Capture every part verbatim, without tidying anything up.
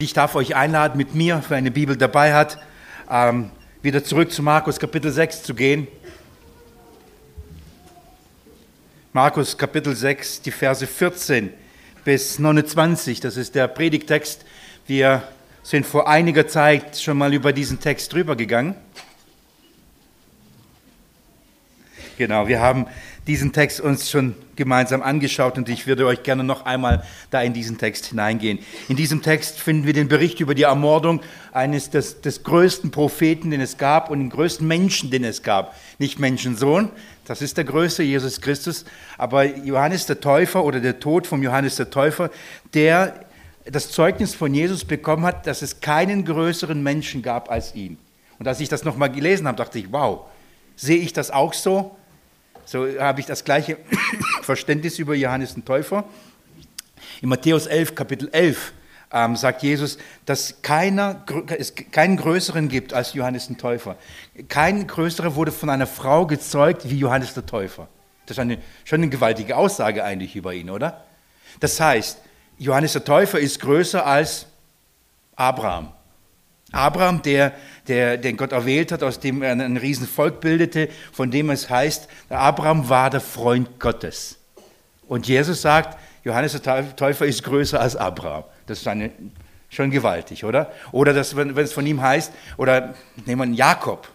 Ich darf euch einladen, mit mir, wer eine Bibel dabei hat, ähm, wieder zurück zu Markus Kapitel sechs zu gehen. Markus Kapitel sechs, die Verse vierzehn bis neunundzwanzig, das ist der Predigttext. Wir sind vor einiger Zeit schon mal über diesen Text drüber gegangen. Genau, wir haben diesen Text uns schon gemeinsam angeschaut und ich würde euch gerne noch einmal da in diesen Text hineingehen. In diesem Text finden wir den Bericht über die Ermordung eines des, des größten Propheten, den es gab und den größten Menschen, den es gab. Nicht Menschensohn, das ist der Größte, Jesus Christus, aber Johannes der Täufer oder der Tod von Johannes der Täufer, der das Zeugnis von Jesus bekommen hat, dass es keinen größeren Menschen gab als ihn. Und als ich das nochmal gelesen habe, dachte ich, wow, sehe ich das auch so? So habe ich das gleiche Verständnis über Johannes den Täufer. In Matthäus elf, Kapitel elf, ähm, sagt Jesus, dass keiner, es keinen Größeren gibt als Johannes den Täufer. Kein Größerer wurde von einer Frau gezeugt wie Johannes der Täufer. Das ist eine, schon eine gewaltige Aussage eigentlich über ihn, oder? Das heißt, Johannes der Täufer ist größer als Abraham. Abraham, der, der, den Gott erwählt hat, aus dem er ein Riesenvolk bildete, von dem es heißt, Abraham war der Freund Gottes. Und Jesus sagt, Johannes der Täufer ist größer als Abraham. Das ist eine, schon gewaltig, oder? Oder das, wenn, wenn es von ihm heißt, oder nehmen wir Jakob,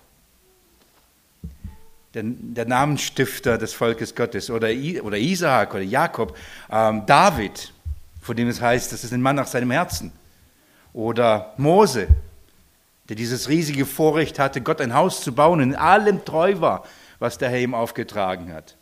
der, der Namensstifter des Volkes Gottes, oder, oder Isaak oder Jakob, ähm, David, von dem es heißt, das ist ein Mann nach seinem Herzen. Oder Mose, der dieses riesige Vorrecht hatte, Gott ein Haus zu bauen und in allem treu war, was der Herr ihm aufgetragen hat.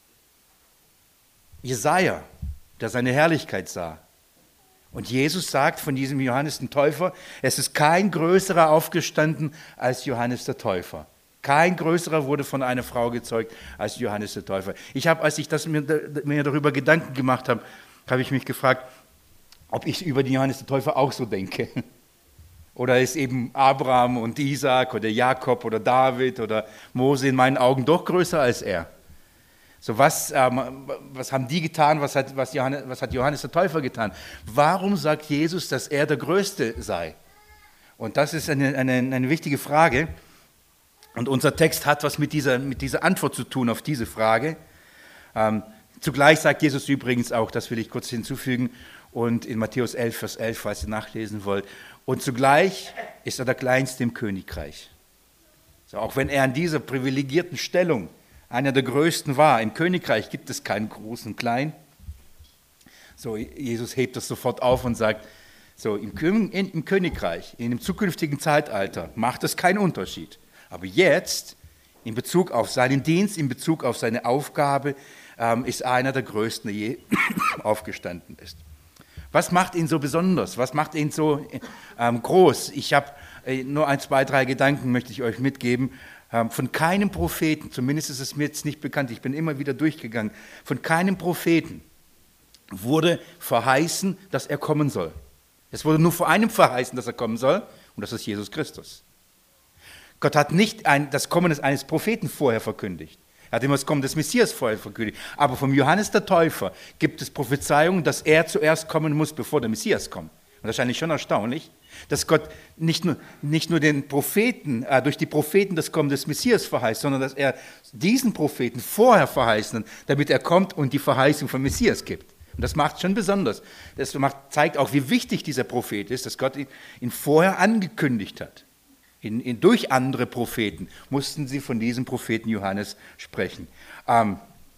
Jesaja, der seine Herrlichkeit sah. Und Jesus sagt von diesem Johannes den Täufer, es ist kein größerer aufgestanden als Johannes der Täufer. Kein größerer wurde von einer Frau gezeugt als Johannes der Täufer. Ich habe, als ich das mir, mir darüber Gedanken gemacht habe, habe ich mich gefragt, ob ich über den Johannes der Täufer auch so denke. Oder ist eben Abraham und Isaak oder Jakob oder David oder Mose in meinen Augen doch größer als er? So was, ähm, was haben die getan, was hat, was, Johannes, was hat Johannes der Täufer getan? Warum sagt Jesus, dass er der Größte sei? Und das ist eine, eine, eine wichtige Frage. Und unser Text hat was mit dieser, mit dieser Antwort zu tun auf diese Frage. Ähm, zugleich sagt Jesus übrigens auch, das will ich kurz hinzufügen, und in Matthäus elf, Vers elf, falls ihr nachlesen wollt, und zugleich ist er der Kleinste im Königreich. So, auch wenn er in dieser privilegierten Stellung einer der Größten war, im Königreich gibt es keinen Großen und Kleinen. So, Jesus hebt das sofort auf und sagt, so, im, in, im Königreich, in dem zukünftigen Zeitalter macht es keinen Unterschied. Aber jetzt, in Bezug auf seinen Dienst, in Bezug auf seine Aufgabe, ähm, ist einer der Größten, der je aufgestanden ist. Was macht ihn so besonders? Was macht ihn so ähm, groß? Ich habe äh, nur ein, zwei, drei Gedanken, möchte ich euch mitgeben. Ähm, von keinem Propheten, zumindest ist es mir jetzt nicht bekannt, ich bin immer wieder durchgegangen, von keinem Propheten wurde verheißen, dass er kommen soll. Es wurde nur vor einem verheißen, dass er kommen soll, und das ist Jesus Christus. Gott hat nicht ein, das Kommen eines Propheten vorher verkündigt. Er hat immer das Kommen des Messias vorher verkündigt. Aber vom Johannes der Täufer gibt es Prophezeiungen, dass er zuerst kommen muss, bevor der Messias kommt. Und das ist eigentlich schon erstaunlich, dass Gott nicht nur, nicht nur den Propheten, äh, durch die Propheten das Kommen des Messias verheißt, sondern dass er diesen Propheten vorher verheißen, damit er kommt und die Verheißung vom Messias gibt. Und das macht schon besonders. Das macht, zeigt auch, wie wichtig dieser Prophet ist, dass Gott ihn, ihn vorher angekündigt hat. In, in, durch andere Propheten mussten sie von diesem Propheten Johannes sprechen. Ähm,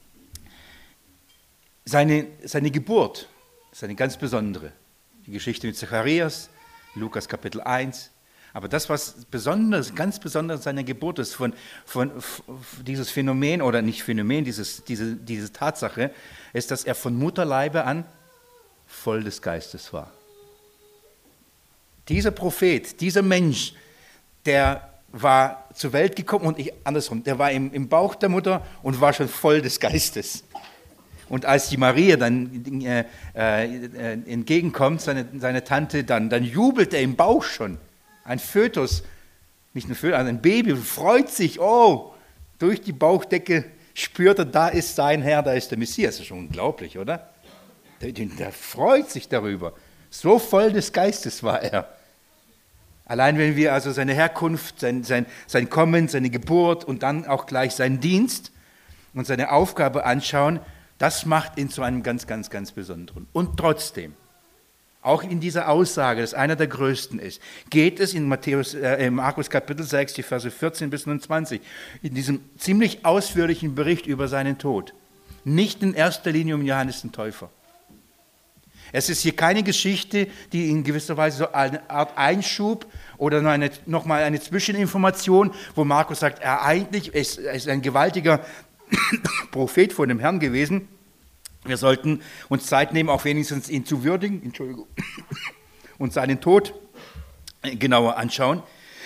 seine, seine Geburt ist eine ganz besondere. Die Geschichte mit Zacharias, Lukas Kapitel eins. Aber das, was besonders, ganz besonders an seiner Geburt ist, von, von, von dieses Phänomen, oder nicht Phänomen, dieses, diese, diese Tatsache, ist, dass er von Mutterleibe an voll des Geistes war. Dieser Prophet, dieser Mensch, der war zur Welt gekommen und ich, andersrum, der war im, im Bauch der Mutter und war schon voll des Geistes. Und als die Maria dann äh, äh, entgegenkommt, seine, seine Tante, dann, dann jubelt er im Bauch schon. Ein Fötus, nicht ein Fötus, ein Baby, freut sich, oh, durch die Bauchdecke spürt er, da ist sein Herr, da ist der Messias. Das ist schon unglaublich, oder? Der, der freut sich darüber. So voll des Geistes war er. Allein wenn wir also seine Herkunft, sein, sein, sein Kommen, seine Geburt und dann auch gleich seinen Dienst und seine Aufgabe anschauen, das macht ihn zu einem ganz, ganz, ganz Besonderen. Und trotzdem, auch in dieser Aussage, dass einer der Größten ist, geht es in Matthäus, äh, in Markus Kapitel sechs, die Verse vierzehn bis neunundzwanzig, in diesem ziemlich ausführlichen Bericht über seinen Tod, nicht in erster Linie um Johannes den Täufer. Es ist hier keine Geschichte, die in gewisser Weise so eine Art Einschub oder noch, eine, noch mal eine Zwischeninformation, wo Markus sagt, er eigentlich ist, er ist ein gewaltiger Prophet vor dem Herrn gewesen. Wir sollten uns Zeit nehmen, auch wenigstens ihn zu würdigen, Entschuldigung, und seinen Tod genauer anschauen.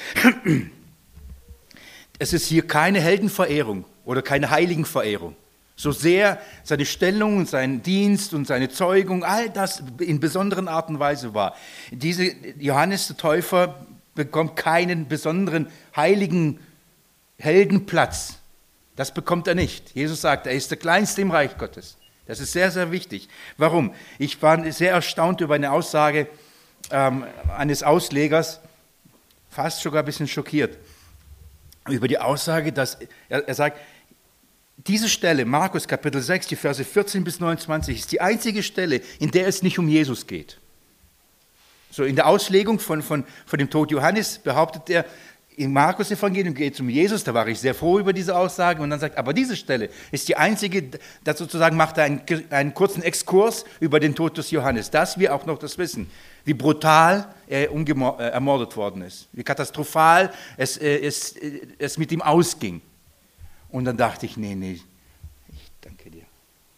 Es ist hier keine Heldenverehrung oder keine Heiligenverehrung. So sehr seine Stellung und sein Dienst und seine Zeugung, all das in besonderen Art und Weise war. Diese Johannes der Täufer bekommt keinen besonderen heiligen Heldenplatz. Das bekommt er nicht. Jesus sagt, er ist der Kleinste im Reich Gottes. Das ist sehr, sehr wichtig. Warum? Ich war sehr erstaunt über eine Aussage ähm, eines Auslegers, fast sogar ein bisschen schockiert, über die Aussage, dass er, er sagt, diese Stelle, Markus Kapitel sechs, die Verse vierzehn bis neunundzwanzig, ist die einzige Stelle, in der es nicht um Jesus geht. So in der Auslegung von, von, von dem Tod Johannes behauptet er, im Markus-Evangelium geht es um Jesus, da war ich sehr froh über diese Aussage, und dann sagt, aber diese Stelle ist die einzige, das sozusagen macht er einen, einen kurzen Exkurs über den Tod des Johannes, dass wir auch noch das wissen, wie brutal er umgemor- äh, ermordet worden ist, wie katastrophal es, äh, es, äh, es mit ihm ausging. Und dann dachte ich, nee, nee, ich danke dir.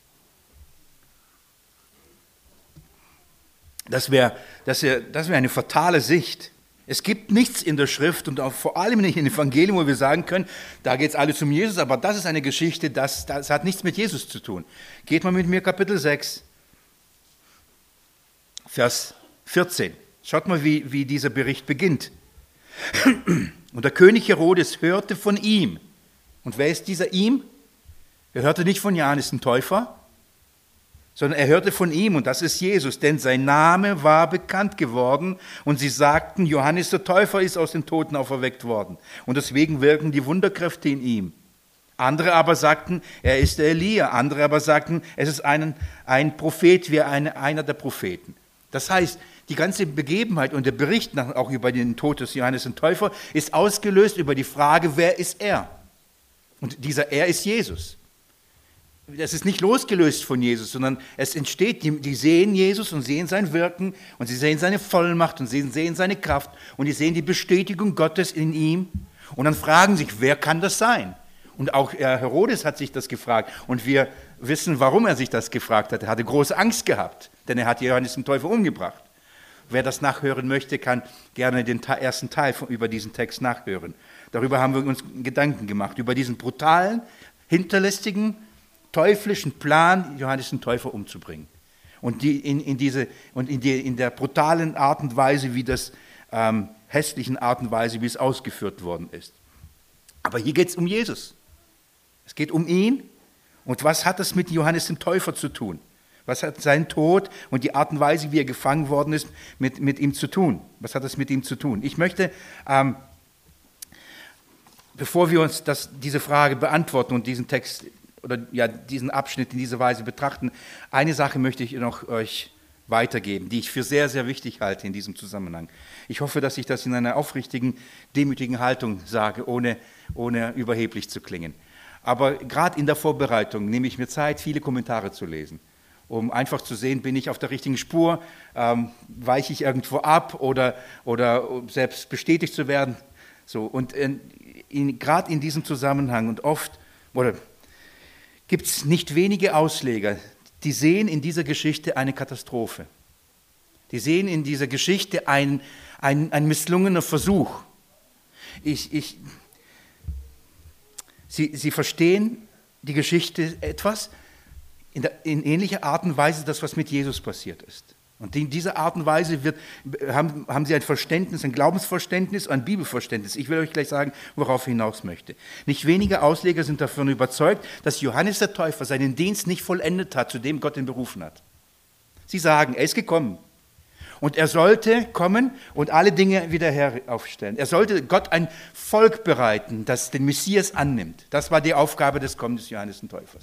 Das wäre das wär, das wär eine fatale Sicht. Es gibt nichts in der Schrift und auch vor allem nicht im Evangelium, wo wir sagen können, da geht es alles um Jesus, aber das ist eine Geschichte, das, das hat nichts mit Jesus zu tun. Geht mal mit mir Kapitel sechs, Vers vierzehn. Schaut mal, wie, wie dieser Bericht beginnt. Und der König Herodes hörte von ihm. Und wer ist dieser ihm? Er hörte nicht von Johannes dem Täufer, sondern er hörte von ihm, und das ist Jesus, denn sein Name war bekannt geworden, und sie sagten, Johannes der Täufer ist aus den Toten auferweckt worden, und deswegen wirken die Wunderkräfte in ihm. Andere aber sagten, er ist der Elia, andere aber sagten, es ist ein, ein Prophet wie eine, einer der Propheten. Das heißt, die ganze Begebenheit und der Bericht auch über den Tod des Johannes den Täufer ist ausgelöst über die Frage, wer ist er? Und dieser Er ist Jesus. Das ist nicht losgelöst von Jesus, sondern es entsteht, die, die sehen Jesus und sehen sein Wirken und sie sehen seine Vollmacht und sie sehen seine Kraft und die sehen die Bestätigung Gottes in ihm und dann fragen sich, wer kann das sein? Und auch Herodes hat sich das gefragt und wir wissen, warum er sich das gefragt hat. Er hatte große Angst gehabt, denn er hat Johannes den Täufer umgebracht. Wer das nachhören möchte, kann gerne den ersten Teil über diesen Text nachhören. Darüber haben wir uns Gedanken gemacht, über diesen brutalen, hinterlistigen, teuflischen Plan, Johannes den Täufer umzubringen. Und, die in, in, diese, und in, die, in der brutalen Art und Weise, wie das, ähm, hässlichen Art und Weise, wie es ausgeführt worden ist. Aber hier geht es um Jesus. Es geht um ihn. Und was hat das mit Johannes dem Täufer zu tun? Was hat sein Tod und die Art und Weise, wie er gefangen worden ist, mit, mit ihm zu tun? Was hat das mit ihm zu tun? Ich möchte, ähm, bevor wir uns das, diese Frage beantworten und diesen Text oder ja, diesen Abschnitt in dieser Weise betrachten, eine Sache möchte ich noch euch weitergeben, die ich für sehr, sehr wichtig halte in diesem Zusammenhang. Ich hoffe, dass ich das in einer aufrichtigen, demütigen Haltung sage, ohne, ohne überheblich zu klingen. Aber gerade in der Vorbereitung nehme ich mir Zeit, viele Kommentare zu lesen, um einfach zu sehen, bin ich auf der richtigen Spur, ähm, weiche ich irgendwo ab oder, oder um selbst bestätigt zu werden. So, und in, in, gerade in diesem Zusammenhang und oft, oder gibt es nicht wenige Ausleger, die sehen in dieser Geschichte eine Katastrophe. Die sehen in dieser Geschichte ein, ein, ein misslungener Versuch. Ich, ich, sie, sie verstehen die Geschichte etwas in, der, in ähnlicher Art und Weise, das, was mit Jesus passiert ist. Und in dieser Art und Weise wird, haben, haben sie ein Verständnis, ein Glaubensverständnis, ein Bibelverständnis. Ich will euch gleich sagen, worauf ich hinaus möchte. Nicht wenige Ausleger sind davon überzeugt, dass Johannes der Täufer seinen Dienst nicht vollendet hat, zu dem Gott ihn berufen hat. Sie sagen, er ist gekommen Und er sollte kommen und alle Dinge wieder heraufstellen. Er sollte Gott ein Volk bereiten, das den Messias annimmt. Das war die Aufgabe des Kommens des Johannes den Täufers.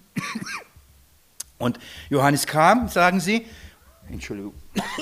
Und Johannes kam, sagen sie, Entschuldigung.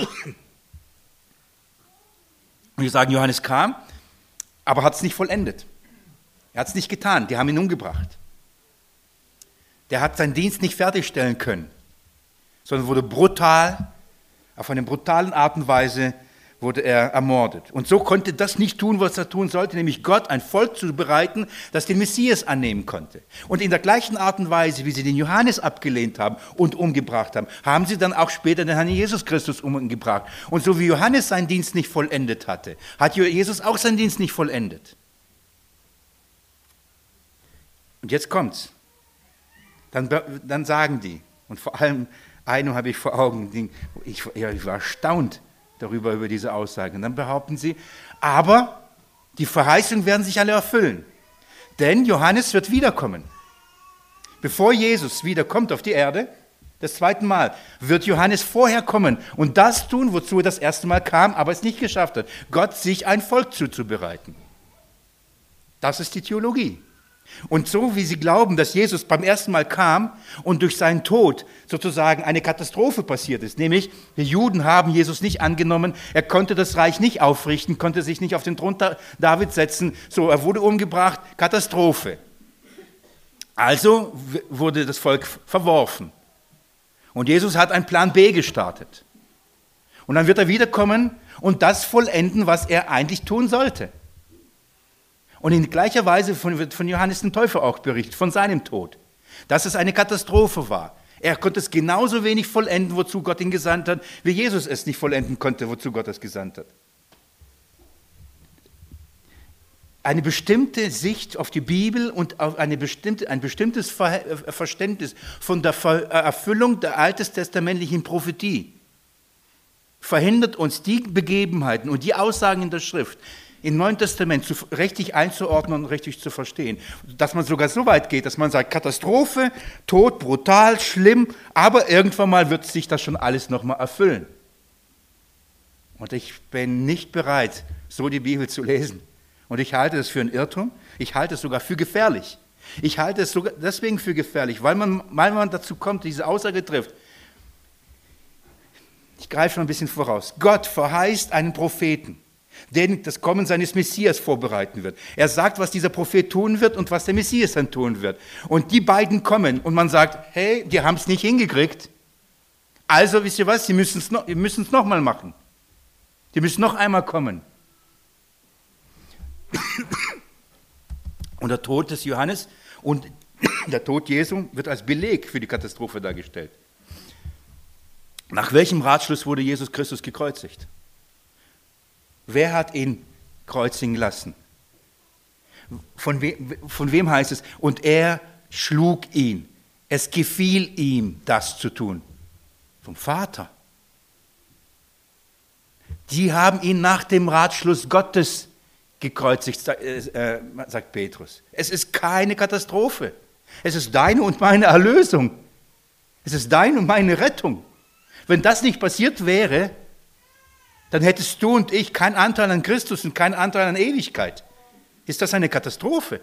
Und wir sagen, Johannes kam, aber hat es nicht vollendet. Er hat es nicht getan, die haben ihn umgebracht. Der hat seinen Dienst nicht fertigstellen können, sondern wurde brutal, auf eine brutale Art und Weise wurde er ermordet. Und so konnte das nicht tun, was er tun sollte, nämlich Gott ein Volk zu bereiten, das den Messias annehmen konnte. Und in der gleichen Art und Weise, wie sie den Johannes abgelehnt haben und umgebracht haben, haben sie dann auch später den Herrn Jesus Christus umgebracht. Und so wie Johannes seinen Dienst nicht vollendet hatte, hat Jesus auch seinen Dienst nicht vollendet. Und jetzt kommt's. Dann, dann sagen die, und vor allem einen habe ich vor Augen, ich, ja, ich war erstaunt darüber, über diese Aussage. Und dann behaupten sie, aber die Verheißungen werden sich alle erfüllen. Denn Johannes wird wiederkommen. Bevor Jesus wiederkommt auf die Erde, das zweite Mal, wird Johannes vorher kommen und das tun, wozu er das erste Mal kam, aber es nicht geschafft hat, Gott sich ein Volk zuzubereiten. Das ist die Theologie. Und so wie sie glauben, dass Jesus beim ersten Mal kam und durch seinen Tod sozusagen eine Katastrophe passiert ist, nämlich die Juden haben Jesus nicht angenommen, er konnte das Reich nicht aufrichten, konnte sich nicht auf den Thron Davids setzen, so er wurde umgebracht, Katastrophe. Also wurde das Volk verworfen. Und Jesus hat einen Plan B gestartet. Und dann wird er wiederkommen und das vollenden, was er eigentlich tun sollte. Und in gleicher Weise wird von Johannes dem Täufer auch berichtet, von seinem Tod, dass es eine Katastrophe war. Er konnte es genauso wenig vollenden, wozu Gott ihn gesandt hat, wie Jesus es nicht vollenden konnte, wozu Gott es gesandt hat. Eine bestimmte Sicht auf die Bibel und auf eine bestimmte, ein bestimmtes Verständnis von der Erfüllung der alttestamentlichen Prophetie verhindert uns die Begebenheiten und die Aussagen in der Schrift, im Neuen Testament zu, richtig einzuordnen und richtig zu verstehen. Dass man sogar so weit geht, dass man sagt, Katastrophe, Tod, brutal, schlimm, aber irgendwann mal wird sich das schon alles nochmal erfüllen. Und ich bin nicht bereit, so die Bibel zu lesen. Und ich halte es für einen Irrtum, ich halte es sogar für gefährlich. Ich halte es sogar deswegen für gefährlich, weil man, weil man dazu kommt, diese Aussage trifft. Ich greife schon ein bisschen voraus. Gott verheißt einen Propheten, der das Kommen seines Messias vorbereiten wird. Er sagt, was dieser Prophet tun wird und was der Messias dann tun wird. Und die beiden kommen und man sagt, hey, die haben es nicht hingekriegt. Also, wisst ihr was, sie müssen es noch, noch mal machen. Die müssen noch einmal kommen. Und der Tod des Johannes und der Tod Jesu wird als Beleg für die Katastrophe dargestellt. Nach welchem Ratschluss wurde Jesus Christus gekreuzigt? Wer hat ihn kreuzigen lassen? Von, we, von wem heißt es? Und er schlug ihn. Es gefiel ihm, das zu tun. Vom Vater. Die haben ihn nach dem Ratschluss Gottes gekreuzigt, sagt Petrus. Es ist keine Katastrophe. Es ist deine und meine Erlösung. Es ist deine und meine Rettung. Wenn das nicht passiert wäre, dann hättest du und ich keinen Anteil an Christus und keinen Anteil an Ewigkeit. Ist das eine Katastrophe?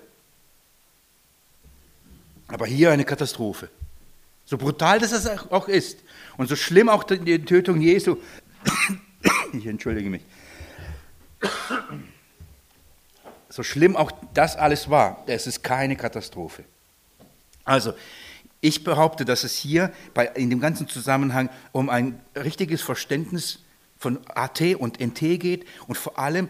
Aber hier eine Katastrophe. So brutal das auch ist und so schlimm auch die Tötung Jesu, ich entschuldige mich, so schlimm auch das alles war, es ist keine Katastrophe. Also, ich behaupte, dass es hier bei, in dem ganzen Zusammenhang um ein richtiges Verständnis von A T und N T geht und vor allem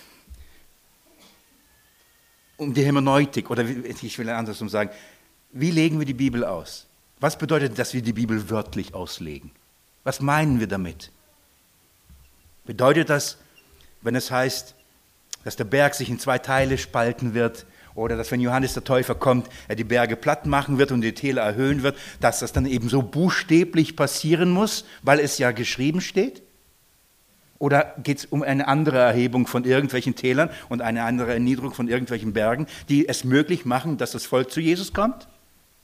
um die Hermeneutik, oder ich will andersrum sagen, wie legen wir die Bibel aus? Was bedeutet, dass wir die Bibel wörtlich auslegen? Was meinen wir damit? Bedeutet das, wenn es heißt, dass der Berg sich in zwei Teile spalten wird, oder dass, wenn Johannes der Täufer kommt, er die Berge platt machen wird und die Täler erhöhen wird, dass das dann eben so buchstäblich passieren muss, weil es ja geschrieben steht? Oder geht es um eine andere Erhebung von irgendwelchen Tälern und eine andere Erniedrigung von irgendwelchen Bergen, die es möglich machen, dass das Volk zu Jesus kommt?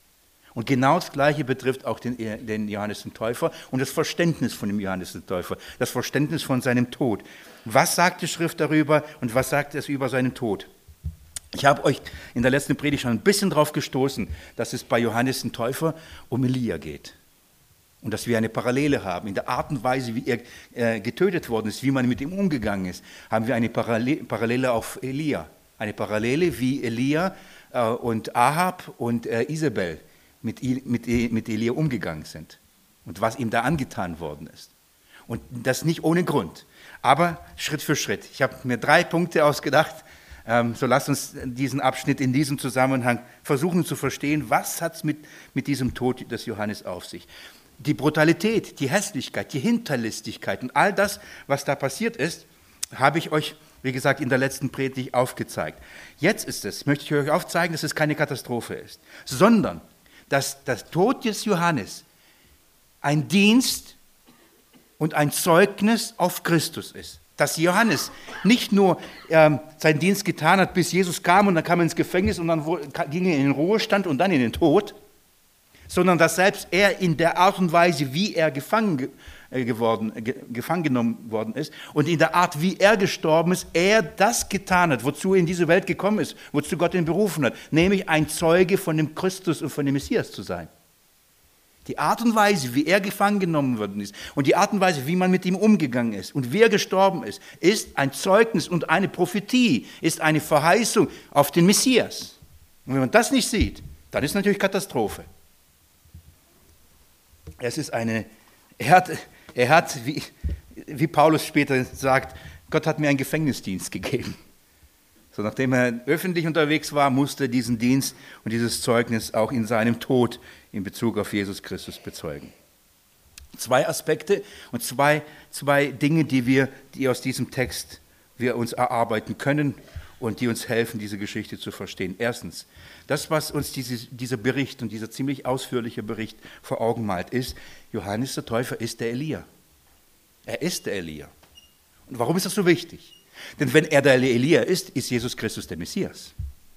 Und genau das Gleiche betrifft auch den, den Johannes den Täufer und das Verständnis von dem Johannes den Täufer, das Verständnis von seinem Tod. Was sagt die Schrift darüber und was sagt es über seinen Tod? Ich habe euch in der letzten Predigt schon ein bisschen darauf gestoßen, dass es bei Johannes den Täufer um Elia geht. Und dass wir eine Parallele haben. In der Art und Weise, wie er äh, getötet worden ist, wie man mit ihm umgegangen ist, haben wir eine Parallele, Parallele auf Elia. Eine Parallele, wie Elia äh, und Ahab und äh, Isabel mit, mit, mit Elia umgegangen sind. Und was ihm da angetan worden ist. Und das nicht ohne Grund. Aber Schritt für Schritt. Ich habe mir drei Punkte ausgedacht. Ähm, so lasst uns diesen Abschnitt in diesem Zusammenhang versuchen zu verstehen. Was hat es mit, mit diesem Tod des Johannes auf sich? Die Brutalität, die Hässlichkeit, die Hinterlistigkeit und all das, was da passiert ist, habe ich euch, wie gesagt, in der letzten Predigt aufgezeigt. Jetzt ist es, möchte ich euch aufzeigen, dass es keine Katastrophe ist, sondern dass der Tod des Johannes ein Dienst und ein Zeugnis auf Christus ist. Dass Johannes nicht nur ähm, seinen Dienst getan hat, bis Jesus kam und dann kam er ins Gefängnis und dann ging er in den Ruhestand und dann in den Tod, sondern dass selbst er in der Art und Weise, wie er gefangen, äh, geworden, ge, gefangen genommen worden ist und in der Art, wie er gestorben ist, er das getan hat, wozu er in diese Welt gekommen ist, wozu Gott ihn berufen hat, nämlich ein Zeuge von dem Christus und von dem Messias zu sein. Die Art und Weise, wie er gefangen genommen worden ist und die Art und Weise, wie man mit ihm umgegangen ist und wie er gestorben ist, ist ein Zeugnis und eine Prophetie, ist eine Verheißung auf den Messias. Und wenn man das nicht sieht, dann ist natürlich Katastrophe. Es ist eine, er hat, er hat wie, wie Paulus später sagt, Gott hat mir einen Gefängnisdienst gegeben. So, nachdem er öffentlich unterwegs war, musste er diesen Dienst und dieses Zeugnis auch in seinem Tod in Bezug auf Jesus Christus bezeugen. Zwei Aspekte und zwei, zwei Dinge, die wir, die aus diesem Text wir uns erarbeiten können und die uns helfen, diese Geschichte zu verstehen. Erstens, das, was uns diese, dieser Bericht und dieser ziemlich ausführliche Bericht vor Augen malt, ist, Johannes der Täufer ist der Elia. Er ist der Elia. Und warum ist das so wichtig? Denn wenn er der Elia ist, ist Jesus Christus der Messias.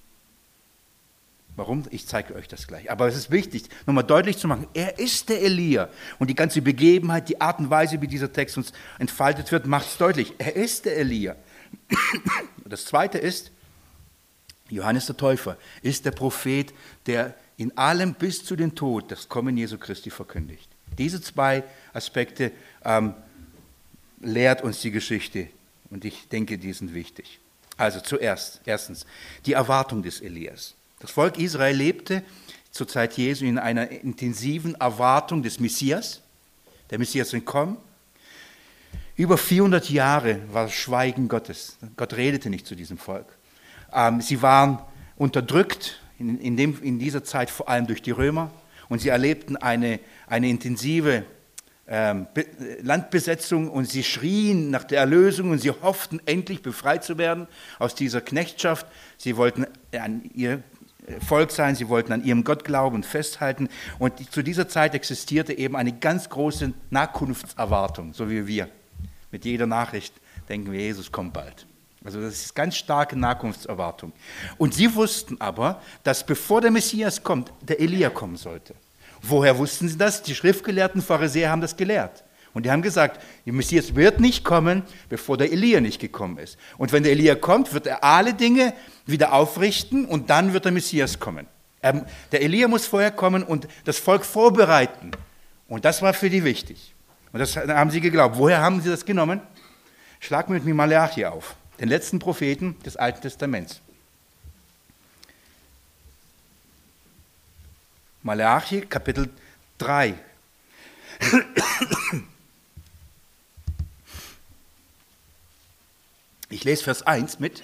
Warum? Ich zeige euch das gleich. Aber es ist wichtig, nochmal deutlich zu machen, er ist der Elia. Und die ganze Begebenheit, die Art und Weise, wie dieser Text uns entfaltet wird, macht es deutlich. Er ist der Elia. Und das Zweite ist, Johannes der Täufer ist der Prophet, der in allem bis zu den Tod das Kommen Jesu Christi verkündigt. Diese zwei Aspekte ähm, lehrt uns die Geschichte. Und ich denke, die sind wichtig. Also zuerst, erstens, die Erwartung des Elias. Das Volk Israel lebte zur Zeit Jesu in einer intensiven Erwartung des Messias. Der Messias wird kommen. Über vierhundert Jahre war das Schweigen Gottes. Gott redete nicht zu diesem Volk. Ähm, sie waren unterdrückt, in, in, dem, in dieser Zeit vor allem durch die Römer. Und sie erlebten eine, eine intensive Ähm, Be- Landbesetzung und sie schrien nach der Erlösung und sie hofften, endlich befreit zu werden aus dieser Knechtschaft. Sie wollten an ihr Volk sein, sie wollten an ihrem Gott glauben und festhalten. Und die, zu dieser Zeit existierte eben eine ganz große Nachkunftserwartung, so wie wir. Mit jeder Nachricht denken wir, Jesus kommt bald. Also das ist ganz starke Nachkunftserwartung. Und sie wussten aber, dass bevor der Messias kommt, der Elia kommen sollte. Woher wussten sie das? Die schriftgelehrten Pharisäer haben das gelehrt. Und die haben gesagt, der Messias wird nicht kommen, bevor der Elia nicht gekommen ist. Und wenn der Elia kommt, wird er alle Dinge wieder aufrichten und dann wird der Messias kommen. Er, der Elia muss vorher kommen und das Volk vorbereiten. Und das war für die wichtig. Und das haben sie geglaubt. Woher haben sie das genommen? Schlag mit mir Malachi auf, den letzten Propheten des Alten Testaments. Malachi, Kapitel drei. Ich lese Vers eins mit.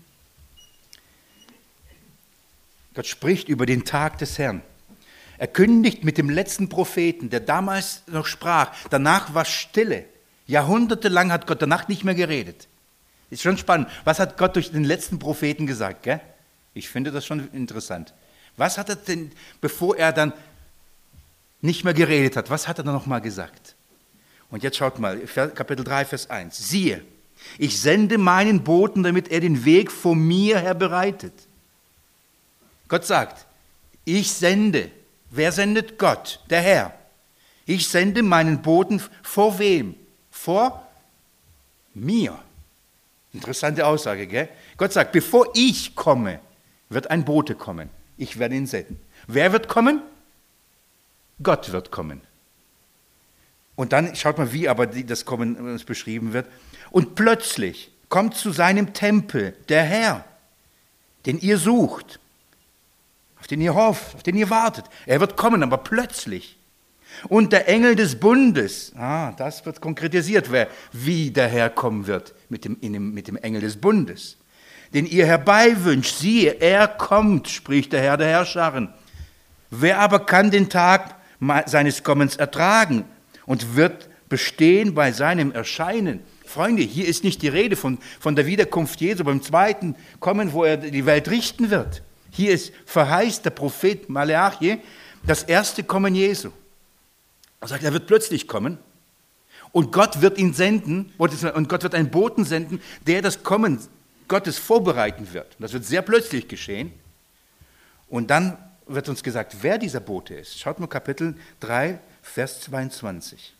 Gott spricht über den Tag des Herrn. Er kündigt mit dem letzten Propheten, der damals noch sprach. Danach war Stille. Jahrhundertelang hat Gott danach nicht mehr geredet. Ist schon spannend. Was hat Gott durch den letzten Propheten gesagt? Gell? Ich finde das schon interessant. Was hat er denn, bevor er dann nicht mehr geredet hat, was hat er dann nochmal gesagt? Und jetzt schaut mal, Kapitel drei, Vers eins. Siehe, ich sende meinen Boten, damit er den Weg vor mir her bereitet. Gott sagt, ich sende. Wer sendet? Gott, der Herr. Ich sende meinen Boten vor wem? Vor mir. Interessante Aussage, gell? Gott sagt, bevor ich komme, wird ein Bote kommen. Ich werde ihn senden. Wer wird kommen? Gott wird kommen. Und dann, schaut mal, wie aber das Kommen uns beschrieben wird. Und plötzlich kommt zu seinem Tempel der Herr, den ihr sucht, auf den ihr hofft, auf den ihr wartet. Er wird kommen, aber plötzlich. Und der Engel des Bundes, ah, das wird konkretisiert, wer, wie der Herr kommen wird mit dem, in dem, mit dem Engel des Bundes, den ihr herbeiwünscht. Siehe, er kommt, spricht der Herr der Herrscharen. Wer aber kann den Tag seines Kommens ertragen und wird bestehen bei seinem Erscheinen? Freunde, hier ist nicht die Rede von, von der Wiederkunft Jesu beim zweiten Kommen, wo er die Welt richten wird. Hier ist verheißt der Prophet Maleachi das erste Kommen Jesu. Er sagt, er wird plötzlich kommen und Gott wird ihn senden und Gott wird einen Boten senden, der das Kommen Gottes vorbereiten wird. Das wird sehr plötzlich geschehen. Und dann wird uns gesagt, wer dieser Bote ist. Schaut mal Kapitel drei, Vers zweiundzwanzig.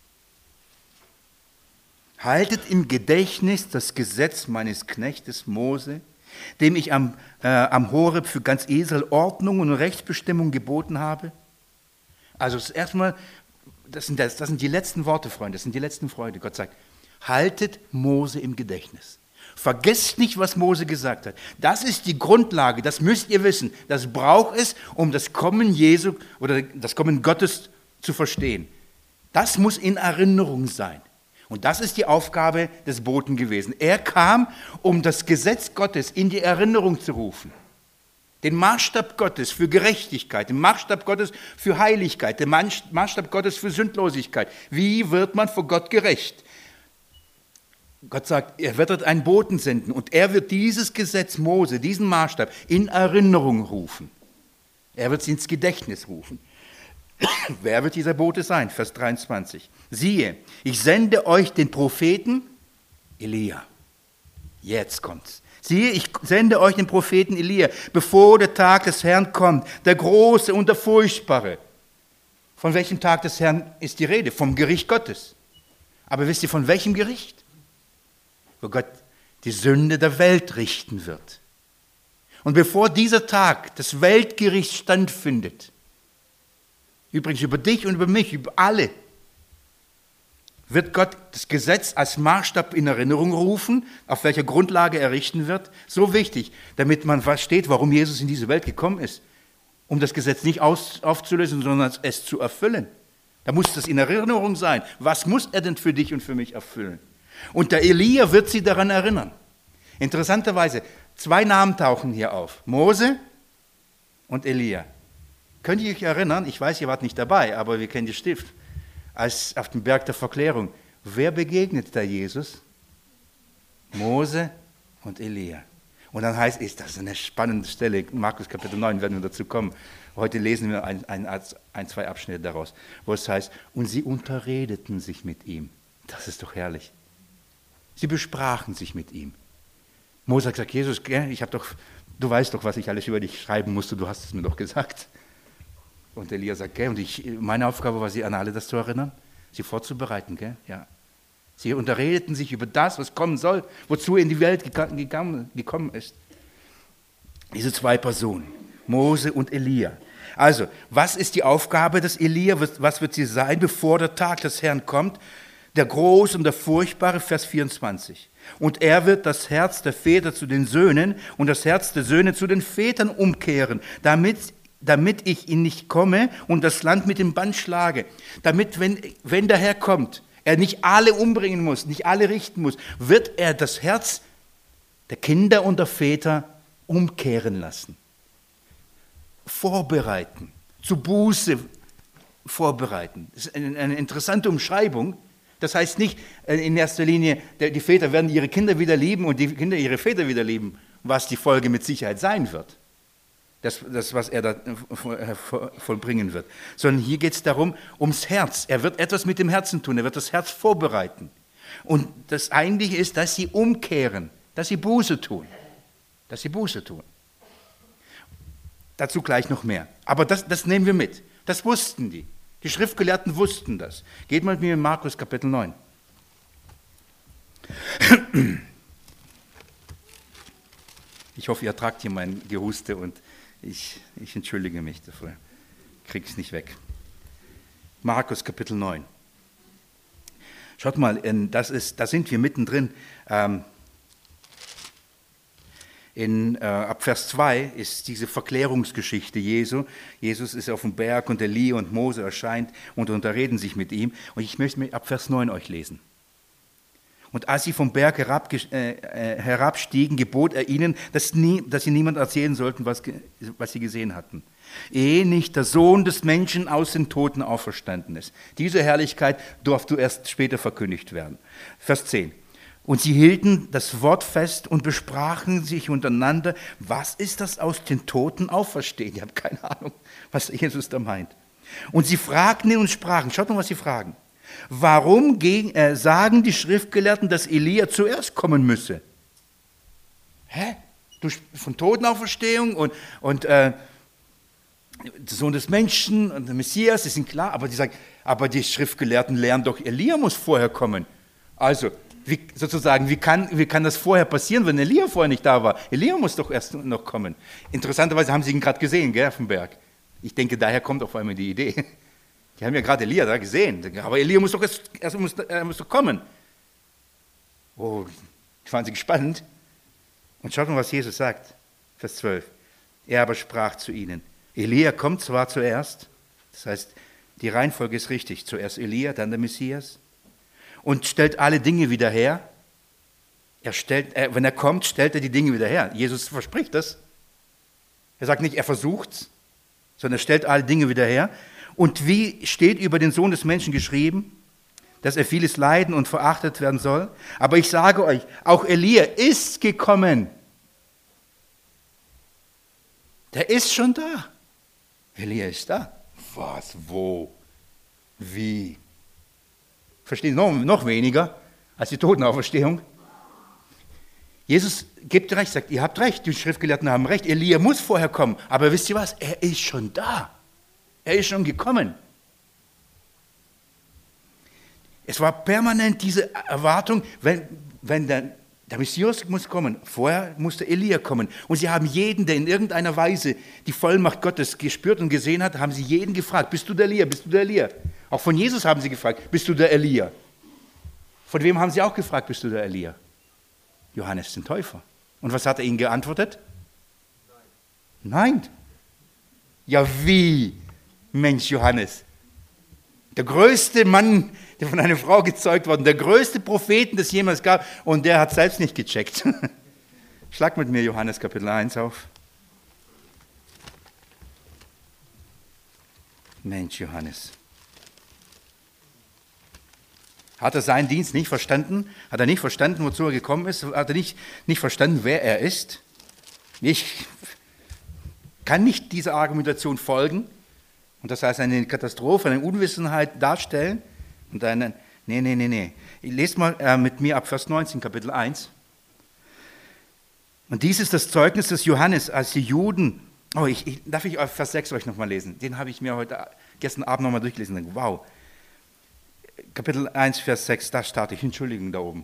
Haltet im Gedächtnis das Gesetz meines Knechtes Mose, dem ich am, äh, am Horeb für ganz Israel Ordnung und Rechtsbestimmung geboten habe. Also das erstmal, das sind, das, das sind die letzten Worte, Freunde, das sind die letzten Freude. Gott sagt, haltet Mose im Gedächtnis. Vergesst nicht, was Mose gesagt hat. Das ist die Grundlage, das müsst ihr wissen. Das braucht es, um das Kommen Jesu oder das Kommen Gottes zu verstehen. Das muss in Erinnerung sein. Und das ist die Aufgabe des Boten gewesen. Er kam, um das Gesetz Gottes in die Erinnerung zu rufen. Den Maßstab Gottes für Gerechtigkeit, den Maßstab Gottes für Heiligkeit, den Maßstab Gottes für Sündlosigkeit. Wie wird man vor Gott gerecht? Gott sagt, er wird einen Boten senden und er wird dieses Gesetz Mose, diesen Maßstab in Erinnerung rufen. Er wird es ins Gedächtnis rufen. Wer wird dieser Bote sein? Vers dreiundzwanzig. Siehe, ich sende euch den Propheten Elia. Jetzt kommt's. Siehe, ich sende euch den Propheten Elia, bevor der Tag des Herrn kommt, der große und der furchtbare. Von welchem Tag des Herrn ist die Rede? Vom Gericht Gottes. Aber wisst ihr, von welchem Gericht? Wo Gott die Sünde der Welt richten wird. Und bevor dieser Tag des Weltgerichts stattfindet, übrigens über dich und über mich, über alle, wird Gott das Gesetz als Maßstab in Erinnerung rufen, auf welcher Grundlage er richten wird. So wichtig, damit man versteht, warum Jesus in diese Welt gekommen ist. Um das Gesetz nicht aus, aufzulösen, sondern es zu erfüllen. Da muss das in Erinnerung sein. Was muss er denn für dich und für mich erfüllen? Und der Elia wird sie daran erinnern. Interessanterweise, zwei Namen tauchen hier auf. Mose und Elia. Könnt ihr euch erinnern, ich weiß, ihr wart nicht dabei, aber wir kennen die Stift, als auf dem Berg der Verklärung. Wer begegnet da Jesus? Mose und Elia. Und dann heißt es, das ist eine spannende Stelle, in Markus Kapitel neun werden wir dazu kommen. Heute lesen wir ein, ein, ein, zwei Abschnitte daraus, wo es heißt, und sie unterredeten sich mit ihm. Das ist doch herrlich. Sie besprachen sich mit ihm. Mose hat gesagt, Jesus, ich habe doch, du weißt doch, was ich alles über dich schreiben musste, du hast es mir doch gesagt. Und Elia sagt, gell, und ich, meine Aufgabe war, sie an alle das zu erinnern, sie vorzubereiten. Gell? Ja. Sie unterredeten sich über das, was kommen soll, wozu er in die Welt gekommen, gekommen ist. Diese zwei Personen, Mose und Elia. Also, was ist die Aufgabe des Elia? Was wird sie sein, bevor der Tag des Herrn kommt? Der große und der furchtbare, Vers vierundzwanzig. Und er wird das Herz der Väter zu den Söhnen und das Herz der Söhne zu den Vätern umkehren, damit damit ich ihn nicht komme und das Land mit dem Bann schlage, damit, wenn, wenn der Herr kommt, er nicht alle umbringen muss, nicht alle richten muss, wird er das Herz der Kinder und der Väter umkehren lassen, vorbereiten, zu Buße vorbereiten. Das ist eine, eine interessante Umschreibung. Das heißt nicht in erster Linie, die Väter werden ihre Kinder wieder lieben und die Kinder ihre Väter wieder lieben, was die Folge mit Sicherheit sein wird. Das, das, was er da vollbringen wird. Sondern hier geht es darum, ums Herz. Er wird etwas mit dem Herzen tun, er wird das Herz vorbereiten. Und das Eigentliche ist, dass sie umkehren, dass sie Buße tun. Dass sie Buße tun. dazu gleich noch mehr. Aber das, das nehmen wir mit. Das wussten die. Die Schriftgelehrten wussten das. Geht mal mit mir in Markus Kapitel neun. Ich hoffe, ihr ertragt hier mein Gehuste und ich, ich entschuldige mich dafür. Ich kriege es nicht weg. Markus Kapitel neun. Schaut mal, das ist, da sind wir mittendrin. Ähm, in, äh, ab Vers zwei ist diese Verklärungsgeschichte Jesu. Jesus ist auf dem Berg und Elia und Mose erscheint und unterreden sich mit ihm. Und ich möchte ab Vers neun euch lesen. Und als sie vom Berg herab, äh, herabstiegen, gebot er ihnen, dass, nie, dass sie niemand erzählen sollten, was, was sie gesehen hatten. Ehe nicht der Sohn des Menschen aus den Toten auferstanden ist. Diese Herrlichkeit durfte erst später verkündigt werden. Vers zehn. Und sie hielten das Wort fest und besprachen sich untereinander, was ist das aus den Toten auferstehen? Ich habe keine Ahnung, was Jesus da meint. Und sie fragten ihn und sprachen, schaut mal, was sie fragen. Warum gegen, äh, sagen die Schriftgelehrten, dass Elia zuerst kommen müsse? Hä? Durch, von Totenauferstehung und, und äh, der Sohn des Menschen und der Messias, das sind klar, aber die sagen, aber die Schriftgelehrten lernen doch, Elia muss vorher kommen. Also, wie, sozusagen, wie kann, wie kann das vorher passieren, wenn Elia vorher nicht da war? Elia muss doch erst noch kommen. Interessanterweise haben sie ihn gerade gesehen, gell, auf dem Berg. Ich denke, daher kommt auf einmal die Idee. Die haben ja gerade Elia da gesehen, aber Elia muss doch erst, erst muss, er muss doch kommen. Oh, ich fand sie gespannt. Und schaut mal, was Jesus sagt, Vers zwölf. Er aber sprach zu ihnen, Elia kommt zwar zuerst, das heißt, die Reihenfolge ist richtig, zuerst Elia, dann der Messias, und stellt alle Dinge wieder her. Er stellt, er, wenn er kommt, stellt er die Dinge wieder her. Jesus verspricht das. Er sagt nicht, er versucht's, sondern er stellt alle Dinge wieder her. Und wie steht über den Sohn des Menschen geschrieben, dass er vieles leiden und verachtet werden soll? Aber ich sage euch, auch Elia ist gekommen. Der ist schon da. Elia ist da. Was, wo, wie? Verstehen Sie noch, noch weniger als die Totenauferstehung? Jesus gibt recht, sagt, ihr habt recht, die Schriftgelehrten haben recht, Elia muss vorher kommen. Aber wisst ihr was? Er ist schon da. Er ist schon gekommen. Es war permanent diese Erwartung, wenn, wenn der, der Messias muss kommen, vorher musste Elia kommen. Und sie haben jeden, der in irgendeiner Weise die Vollmacht Gottes gespürt und gesehen hat, haben sie jeden gefragt, bist du der Elia, bist du der Elia? Auch von Jesus haben sie gefragt, bist du der Elia? Von wem haben sie auch gefragt, bist du der Elia? Johannes den Täufer. Und was hat er ihnen geantwortet? Nein. Nein. Ja, wie? Mensch, Johannes, der größte Mann, der von einer Frau gezeugt wurde, der größte Propheten, das es jemals gab, und der hat selbst nicht gecheckt. Schlag mit mir Johannes Kapitel eins auf. Mensch, Johannes. Hat er seinen Dienst nicht verstanden? Hat er nicht verstanden, wozu er gekommen ist? Hat er nicht, nicht verstanden, wer er ist? Ich kann nicht dieser Argumentation folgen. Und das heißt, eine Katastrophe, eine Unwissenheit darstellen. Und eine, nee, nee, nee, nee. Lest mal äh, mit mir ab Vers neunzehn, Kapitel eins. Und dies ist das Zeugnis des Johannes, als die Juden, oh, ich, ich, darf ich Vers sechs euch nochmal lesen? Den habe ich mir heute, gestern Abend nochmal durchgelesen. Wow. Kapitel eins, Vers sechs, da starte ich, Entschuldigung, da oben.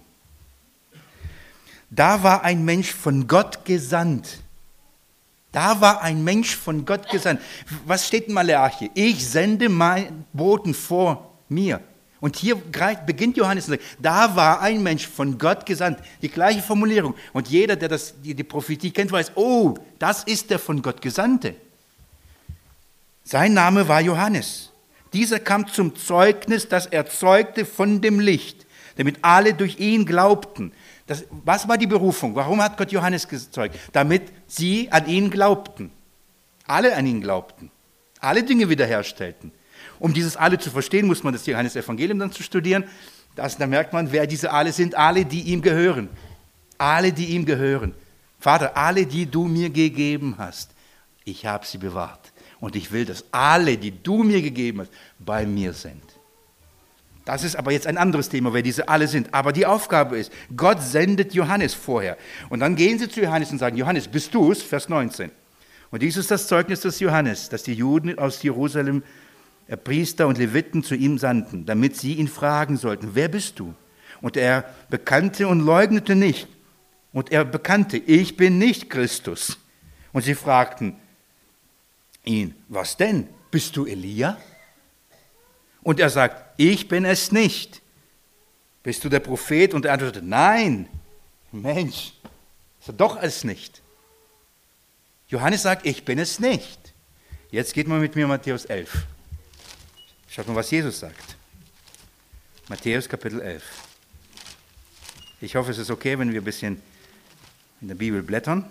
Da war ein Mensch von Gott gesandt. Da war ein Mensch von Gott gesandt. Was steht in Malachi? Ich sende meinen Boten vor mir. Und hier beginnt Johannes und sagt, da war ein Mensch von Gott gesandt. Die gleiche Formulierung. Und jeder, der das, die, die Prophetie kennt, weiß, oh, das ist der von Gott Gesandte. Sein Name war Johannes. Dieser kam zum Zeugnis, das er zeugte von dem Licht, damit alle durch ihn glaubten. Das, was war die Berufung? Warum hat Gott Johannes gezeugt? Damit sie an ihn glaubten. Alle an ihn glaubten. Alle Dinge wiederherstellten. Um dieses alle zu verstehen, muss man das Johannes-Evangelium dann zu studieren. Das, da merkt man, wer diese alle sind. Alle, die ihm gehören. Alle, die ihm gehören. Vater, alle, die du mir gegeben hast, ich habe sie bewahrt. Und ich will, dass alle, die du mir gegeben hast, bei mir sind. Das ist aber jetzt ein anderes Thema, wer diese alle sind. Aber die Aufgabe ist, Gott sendet Johannes vorher. Und dann gehen sie zu Johannes und sagen, Johannes, bist du es? Vers neunzehn. Und dies ist das Zeugnis des Johannes, das die Juden aus Jerusalem, Priester und Leviten, zu ihm sandten, damit sie ihn fragen sollten, wer bist du? Und er bekannte und leugnete nicht. Und er bekannte, ich bin nicht Christus. Und sie fragten ihn, was denn? Bist du Elia? Und er sagt, ich bin es nicht. Bist du der Prophet? Und er antwortete, nein, Mensch, ist er doch es nicht. Johannes sagt, ich bin es nicht. Jetzt geht mal mit mir Matthäus elf. Schaut mal, was Jesus sagt. Matthäus Kapitel elf. Ich hoffe, es ist okay, wenn wir ein bisschen in der Bibel blättern.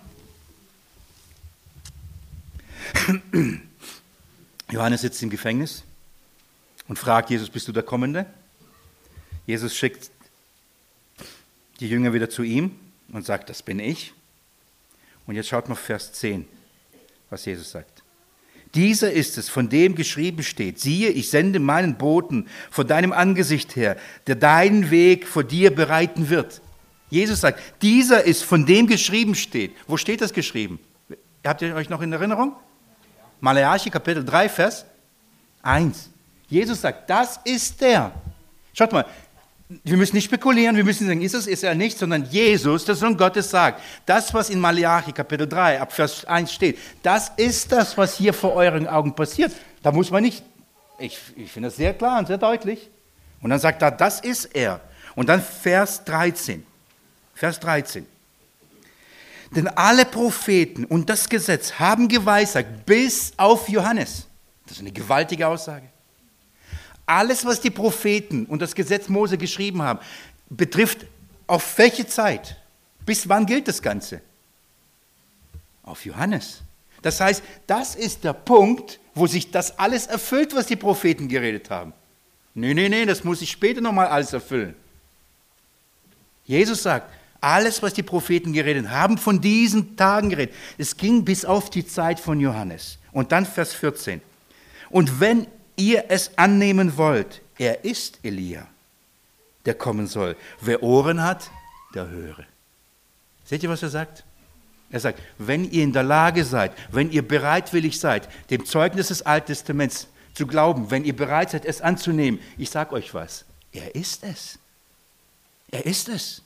Johannes sitzt im Gefängnis und fragt Jesus, bist du der Kommende? Jesus schickt die Jünger wieder zu ihm und sagt, das bin ich. Und jetzt schaut mal Vers zehn, was Jesus sagt. Dieser ist es, von dem geschrieben steht, siehe, ich sende meinen Boten von deinem Angesicht her, der deinen Weg vor dir bereiten wird. Jesus sagt, dieser ist, von dem geschrieben steht. Wo steht das geschrieben? Habt ihr euch noch in Erinnerung? Malachi Kapitel drei, Vers eins. Jesus sagt, das ist der. Schaut mal, wir müssen nicht spekulieren, wir müssen sagen, ist es, ist er nicht, sondern Jesus, der Sohn Gottes, sagt, das, was in Malachi Kapitel drei, ab Vers eins steht, das ist das, was hier vor euren Augen passiert. Da muss man nicht, ich, ich finde das sehr klar und sehr deutlich. Und dann sagt er, das ist er. Und dann Vers dreizehn. Vers dreizehn. Denn alle Propheten und das Gesetz haben geweissagt, bis auf Johannes. Das ist eine gewaltige Aussage. Alles, was die Propheten und das Gesetz Mose geschrieben haben, betrifft auf welche Zeit? Bis wann gilt das Ganze? Auf Johannes. Das heißt, das ist der Punkt, wo sich das alles erfüllt, was die Propheten geredet haben. Nee, nee, nee, das muss sich später nochmal alles erfüllen. Jesus sagt, alles, was die Propheten geredet haben, von diesen Tagen geredet. Es ging bis auf die Zeit von Johannes. Und dann Vers vierzehn. Und wenn ihr es annehmen wollt, er ist Elia, der kommen soll. Wer Ohren hat, der höre. Seht ihr, was er sagt? Er sagt, wenn ihr in der Lage seid, wenn ihr bereitwillig seid, dem Zeugnis des Alten Testaments zu glauben, wenn ihr bereit seid, es anzunehmen, ich sage euch was, er ist es. Er ist es.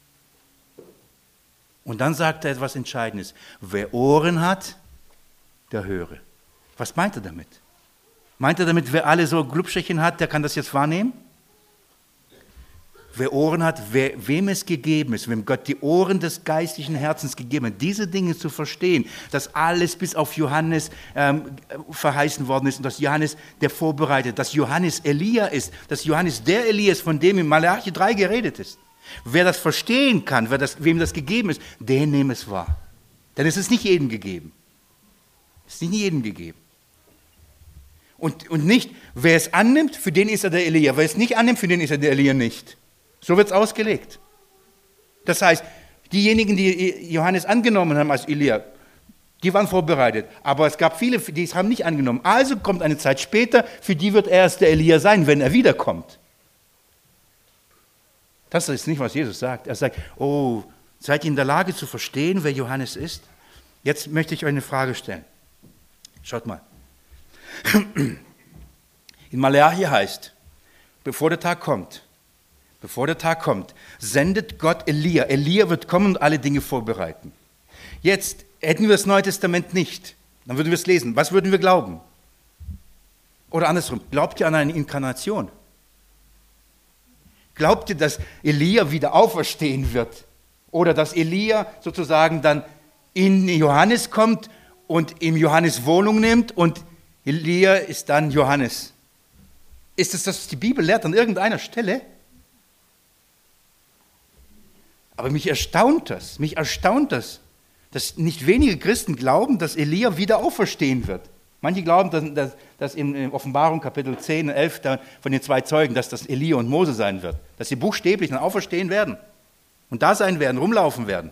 Und dann sagt er etwas Entscheidendes. Wer Ohren hat, der höre. Was meint er damit? Meint er damit, wer alle so Glubschchen hat, der kann das jetzt wahrnehmen? Wer Ohren hat, wer, wem es gegeben ist, wem Gott die Ohren des geistlichen Herzens gegeben hat, diese Dinge zu verstehen, dass alles bis auf Johannes ähm, verheißen worden ist und dass Johannes der vorbereitet, dass Johannes Elia ist, dass Johannes der Elia ist, von dem in Malachi drei geredet ist. Wer das verstehen kann, wer das, wem das gegeben ist, der nehme es wahr. Denn es ist nicht jedem gegeben. Es ist nicht jedem gegeben. Und, und nicht, wer es annimmt, für den ist er der Elia. Wer es nicht annimmt, für den ist er der Elia nicht. So wird es ausgelegt. Das heißt, diejenigen, die Johannes angenommen haben als Elia, die waren vorbereitet. Aber es gab viele, die es haben nicht angenommen. Also kommt eine Zeit später, für die wird er erst der Elia sein, wenn er wiederkommt. Das ist nicht, was Jesus sagt. Er sagt, oh, seid ihr in der Lage zu verstehen, wer Johannes ist? Jetzt möchte ich euch eine Frage stellen. Schaut mal. In Malachi heißt, bevor der Tag kommt, bevor der Tag kommt, sendet Gott Elia. Elia wird kommen und alle Dinge vorbereiten. Jetzt hätten wir das Neue Testament nicht, dann würden wir es lesen. Was würden wir glauben? Oder andersrum, glaubt ihr an eine Inkarnation? Glaubt ihr, dass Elia wieder auferstehen wird? Oder dass Elia sozusagen dann in Johannes kommt und ihm Johannes Wohnung nimmt und Elia ist dann Johannes? Ist es das, was die Bibel lehrt an irgendeiner Stelle? Aber mich erstaunt das, mich erstaunt das, dass nicht wenige Christen glauben, dass Elia wieder auferstehen wird. Manche glauben, dass, dass, dass in Offenbarung Kapitel zehn und elf von den zwei Zeugen, dass das Elia und Mose sein wird. Dass sie buchstäblich dann auferstehen werden und da sein werden, rumlaufen werden.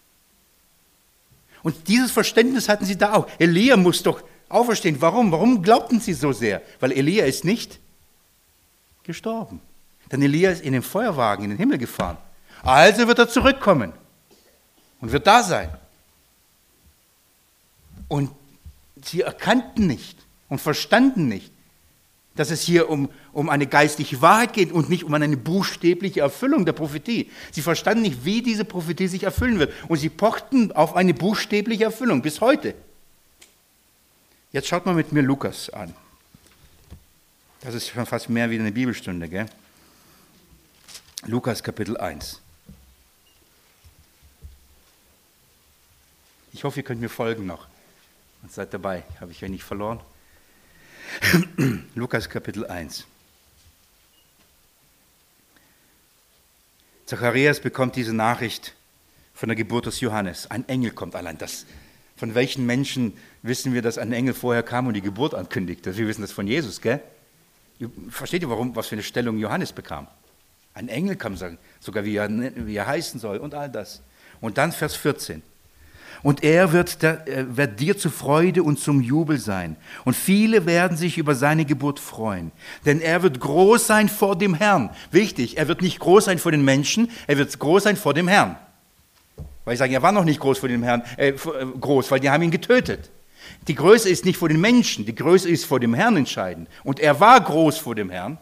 Und dieses Verständnis hatten sie da auch. Elia muss doch auferstehen. Warum? Warum glaubten sie so sehr? Weil Elia ist nicht gestorben. Denn Elia ist in den Feuerwagen in den Himmel gefahren. Also wird er zurückkommen und wird da sein. Und sie erkannten nicht und verstanden nicht, dass es hier um, um eine geistliche Wahrheit geht und nicht um eine buchstäbliche Erfüllung der Prophetie. Sie verstanden nicht, wie diese Prophetie sich erfüllen wird. Und sie pochten auf eine buchstäbliche Erfüllung bis heute. Jetzt schaut mal mit mir Lukas an. Das ist schon fast mehr wie eine Bibelstunde, gell? Lukas Kapitel eins. Ich hoffe, ihr könnt mir folgen noch und seid dabei. Habe ich ja nicht verloren. Lukas Kapitel eins. Zacharias bekommt diese Nachricht von der Geburt des Johannes. Ein Engel kommt allein. Das, von welchen Menschen wissen wir, dass ein Engel vorher kam und die Geburt ankündigte? Wir wissen das von Jesus, gell? Versteht ihr, warum, was für eine Stellung Johannes bekam? Ein Engel kam sagen, sogar wie er, wie er heißen soll und all das. Und dann Vers vierzehn. Und er wird, der, wird dir zur Freude und zum Jubel sein. Und viele werden sich über seine Geburt freuen. Denn er wird groß sein vor dem Herrn. Wichtig, er wird nicht groß sein vor den Menschen, er wird groß sein vor dem Herrn. Weil ich sage, er war noch nicht groß vor dem Herrn, äh, groß, weil die haben ihn getötet. Die Größe ist nicht vor den Menschen, die Größe ist vor dem Herrn entscheidend. Und er war groß vor dem Herrn.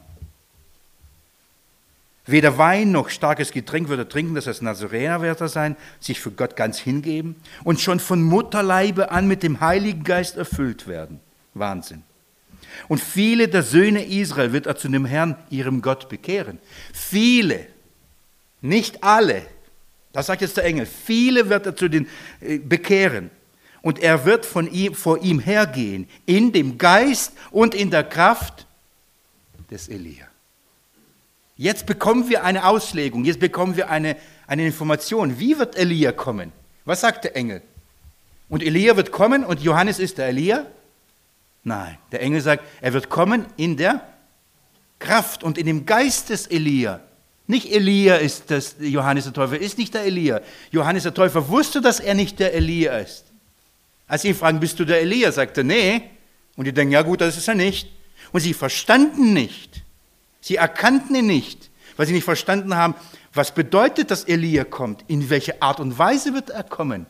Weder Wein noch starkes Getränk wird er trinken, das heißt Nazaräner wird er sein, sich für Gott ganz hingeben und schon von Mutterleibe an mit dem Heiligen Geist erfüllt werden. Wahnsinn. Und viele der Söhne Israel wird er zu dem Herrn, ihrem Gott, bekehren. Viele, nicht alle, das sagt jetzt der Engel, viele wird er zu den äh, bekehren. Und er wird von ihm, vor ihm hergehen, in dem Geist und in der Kraft des Elia. Jetzt bekommen wir eine Auslegung, jetzt bekommen wir eine, eine Information. Wie wird Elia kommen? Was sagt der Engel? Und Elia wird kommen und Johannes ist der Elia? Nein, der Engel sagt, er wird kommen in der Kraft und in dem Geist des Elia. Nicht Elia ist das, Johannes der Täufer ist nicht der Elia. Johannes der Täufer wusste, dass er nicht der Elia ist. Als sie ihn fragen, bist du der Elia? Sagt er, nee. Und die denken, ja gut, das ist er nicht. Und sie verstanden nicht. Sie erkannten ihn nicht, weil sie nicht verstanden haben, was bedeutet, dass Elia kommt. In welche Art und Weise wird er kommen?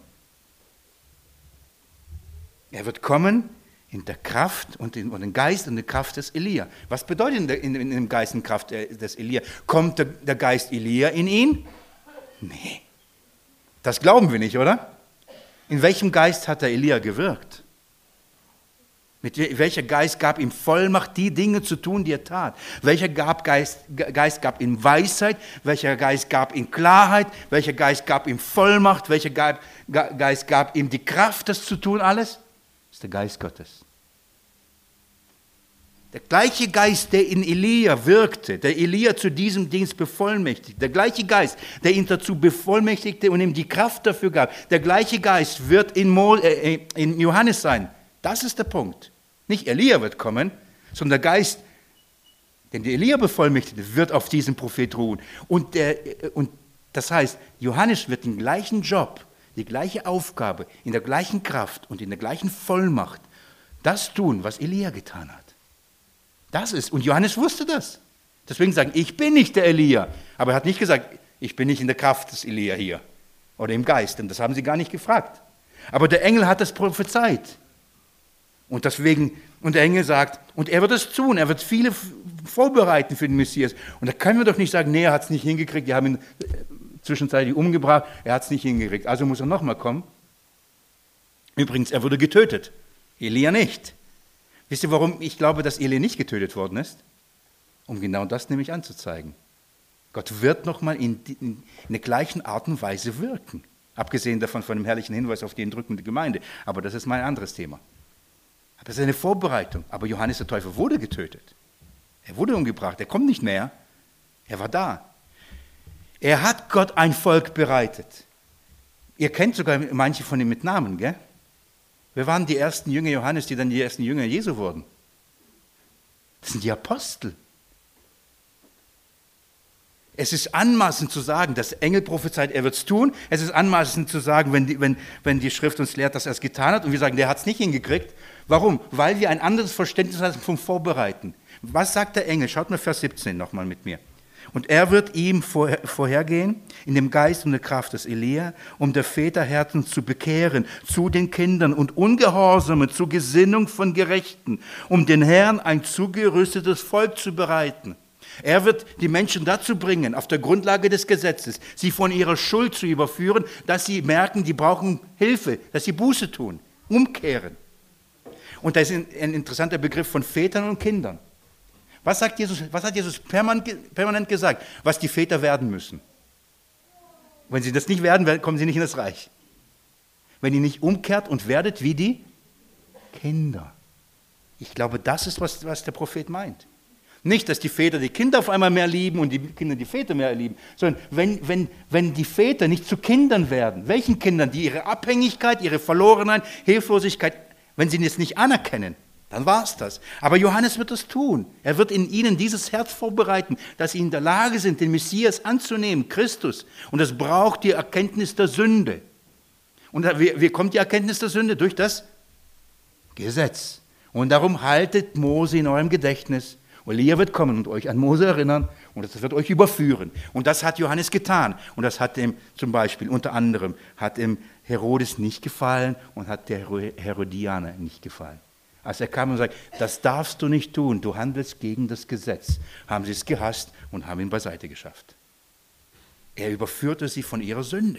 Er wird kommen in der Kraft und in, und in Geist und der Kraft des Elia. Was bedeutet in, der, in, in dem Geist und Kraft des Elia? Kommt der, der Geist Elia in ihn? Nee. Das glauben wir nicht, oder? In welchem Geist hat der Elia gewirkt? Mit welcher Geist gab ihm Vollmacht, die Dinge zu tun, die er tat? Welcher gab Geist, Geist gab ihm Weisheit? Welcher Geist gab ihm Klarheit? Welcher Geist gab ihm Vollmacht? Welcher Geist gab ihm die Kraft, das zu tun alles? Das ist der Geist Gottes. Der gleiche Geist, der in Elia wirkte, der Elia zu diesem Dienst bevollmächtigte, der gleiche Geist, der ihn dazu bevollmächtigte und ihm die Kraft dafür gab, der gleiche Geist wird in, Mo, äh, in Johannes sein. Das ist der Punkt. Nicht Elia wird kommen, sondern der Geist, den der Elia bevollmächtigte, wird auf diesen Prophet ruhen. Und, der, und das heißt, Johannes wird den gleichen Job, die gleiche Aufgabe, in der gleichen Kraft und in der gleichen Vollmacht das tun, was Elia getan hat. Das ist, und Johannes wusste das. Deswegen sagen, ich bin nicht der Elia. Aber er hat nicht gesagt, ich bin nicht in der Kraft des Elia hier oder im Geist, denn das haben sie gar nicht gefragt. Aber der Engel hat das prophezeit. Und deswegen, und der Engel sagt, und er wird es tun, er wird viele vorbereiten für den Messias. Und da können wir doch nicht sagen, nee, er hat es nicht hingekriegt, die haben ihn zwischenzeitlich umgebracht, er hat es nicht hingekriegt, also muss er nochmal kommen. Übrigens, er wurde getötet, Elia nicht. Wisst ihr, warum ich glaube, dass Elia nicht getötet worden ist? Um genau das nämlich anzuzeigen. Gott wird nochmal in, in, in der gleichen Art und Weise wirken. Abgesehen davon von dem herrlichen Hinweis auf die entrückende Gemeinde. Aber das ist mein anderes Thema. Das ist eine Vorbereitung. Aber Johannes der Täufer wurde getötet. Er wurde umgebracht. Er kommt nicht mehr. Er war da. Er hat Gott ein Volk bereitet. Ihr kennt sogar manche von ihnen mit Namen, gell? Wer waren die ersten Jünger Johannes, die dann die ersten Jünger Jesu wurden? Das sind die Apostel. Es ist anmaßend zu sagen, dass der Engel prophezeit, er wird es tun. Es ist anmaßend zu sagen, wenn die, wenn, wenn die Schrift uns lehrt, dass er es getan hat und wir sagen, der hat es nicht hingekriegt. Warum? Weil wir ein anderes Verständnis haben vom Vorbereiten. Was sagt der Engel? Schaut mal Vers siebzehn nochmal mit mir. Und er wird ihm vorhergehen, in dem Geist und der Kraft des Elia, um der Väterherzen zu bekehren, zu den Kindern und Ungehorsame, zur Gesinnung von Gerechten, um den Herrn ein zugerüstetes Volk zu bereiten. Er wird die Menschen dazu bringen, auf der Grundlage des Gesetzes, sie von ihrer Schuld zu überführen, dass sie merken, die brauchen Hilfe, dass sie Buße tun, umkehren. Und das ist ein interessanter Begriff von Vätern und Kindern. Was, sagt Jesus, was hat Jesus permanent gesagt, was die Väter werden müssen? Wenn sie das nicht werden, kommen sie nicht in das Reich. Wenn ihr nicht umkehrt und werdet wie die Kinder. Ich glaube, das ist, was, was der Prophet meint. Nicht, dass die Väter die Kinder auf einmal mehr lieben und die Kinder die Väter mehr lieben, sondern wenn, wenn, wenn die Väter nicht zu Kindern werden, welchen Kindern, die ihre Abhängigkeit, ihre Verlorenheit, Hilflosigkeit, wenn sie es nicht anerkennen, dann war es das. Aber Johannes wird das tun. Er wird in ihnen dieses Herz vorbereiten, dass sie in der Lage sind, den Messias anzunehmen, Christus. Und das braucht die Erkenntnis der Sünde. Und wie, wie kommt die Erkenntnis der Sünde? Durch das Gesetz. Und darum haltet Mose in eurem Gedächtnis. Elia wird kommen und euch an Mose erinnern und das wird euch überführen. Und das hat Johannes getan. Und das hat ihm zum Beispiel, unter anderem, hat ihm Herodes nicht gefallen und hat der Herodianer nicht gefallen. Als er kam und sagte, das darfst du nicht tun, du handelst gegen das Gesetz, haben sie es gehasst und haben ihn beiseite geschafft. Er überführte sie von ihrer Sünde.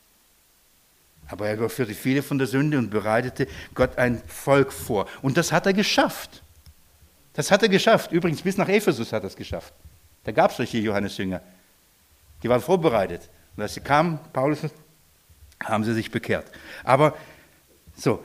Aber er überführte viele von der Sünde und bereitete Gott ein Volk vor. Und das hat er geschafft. Das hat er geschafft. Übrigens, bis nach Ephesus hat er es geschafft. Da gab es solche Johannesjünger. Die waren vorbereitet. Und als sie kamen, Paulus, haben sie sich bekehrt. Aber so,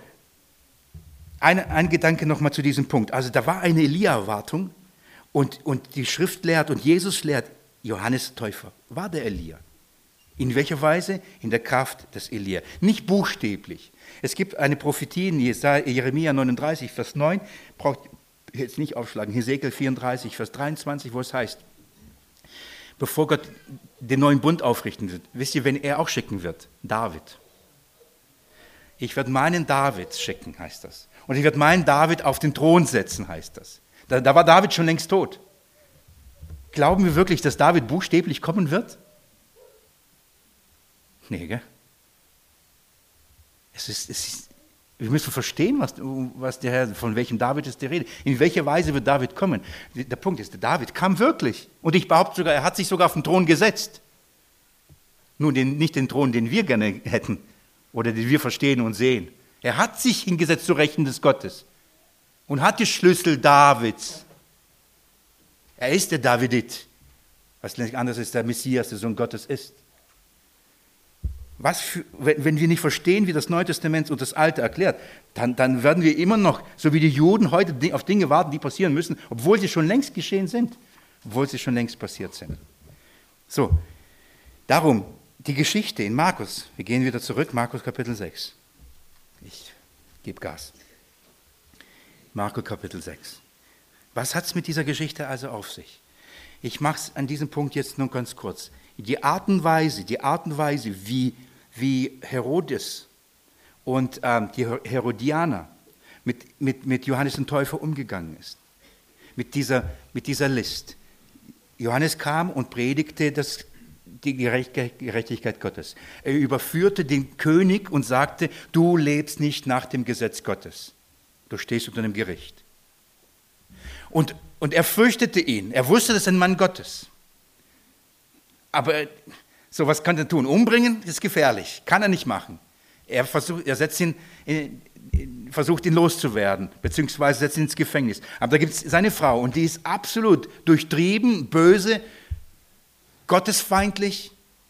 ein, ein Gedanke nochmal zu diesem Punkt. Also da war eine Elia-Erwartung und, und die Schrift lehrt und Jesus lehrt, Johannes Täufer war der Elia. In welcher Weise? In der Kraft des Elia. Nicht buchstäblich. Es gibt eine Prophetie in Jeremia neununddreißig, Vers neun, braucht jetzt nicht aufschlagen, Hesekiel vierunddreißig, Vers dreiundzwanzig, wo es heißt, bevor Gott den neuen Bund aufrichten wird, wisst ihr, wen er auch schicken wird? David. Ich werde meinen David schicken, heißt das. Und ich werde meinen David auf den Thron setzen, heißt das. Da, da war David schon längst tot. Glauben wir wirklich, dass David buchstäblich kommen wird? Nee, gell? Es ist, es ist, wir müssen verstehen, was, was der Herr, von welchem David ist die Rede. In welcher Weise wird David kommen? Der Punkt ist, der David kam wirklich. Und ich behaupte sogar, er hat sich sogar auf den Thron gesetzt. Nur den, nicht den Thron, den wir gerne hätten oder den wir verstehen und sehen. Er hat sich hingesetzt zu Rechten des Gottes und hat die Schlüssel Davids. Er ist der Davidit, was nicht anders ist, der Messias, der Sohn Gottes ist. Was für, wenn, wenn wir nicht verstehen, wie das Neue Testament und das Alte erklärt, dann, dann werden wir immer noch, so wie die Juden heute, auf Dinge warten, die passieren müssen, obwohl sie schon längst geschehen sind, obwohl sie schon längst passiert sind. So, darum die Geschichte in Markus. Wir gehen wieder zurück, Markus Kapitel sechs. Ich gebe Gas. Markus Kapitel sechs. Was hat es mit dieser Geschichte also auf sich? Ich mache es an diesem Punkt jetzt nur ganz kurz. Die Art und Weise, die Art und Weise, wie, wie Herodes und ähm, die Herodianer mit, mit, mit Johannes dem Täufer umgegangen ist, mit dieser, mit dieser List. Johannes kam und predigte das, die Gerechtigkeit Gottes. Er überführte den König und sagte, du lebst nicht nach dem Gesetz Gottes. Du stehst unter dem Gericht. Und, und er fürchtete ihn. Er wusste, das ist ein Mann Gottes. Aber so was kann er tun? Umbringen ist gefährlich. Kann er nicht machen. Er, versucht, er setzt ihn, versucht ihn loszuwerden, beziehungsweise setzt ihn ins Gefängnis. Aber da gibt es seine Frau und die ist absolut durchtrieben, böse, gottesfeindlich.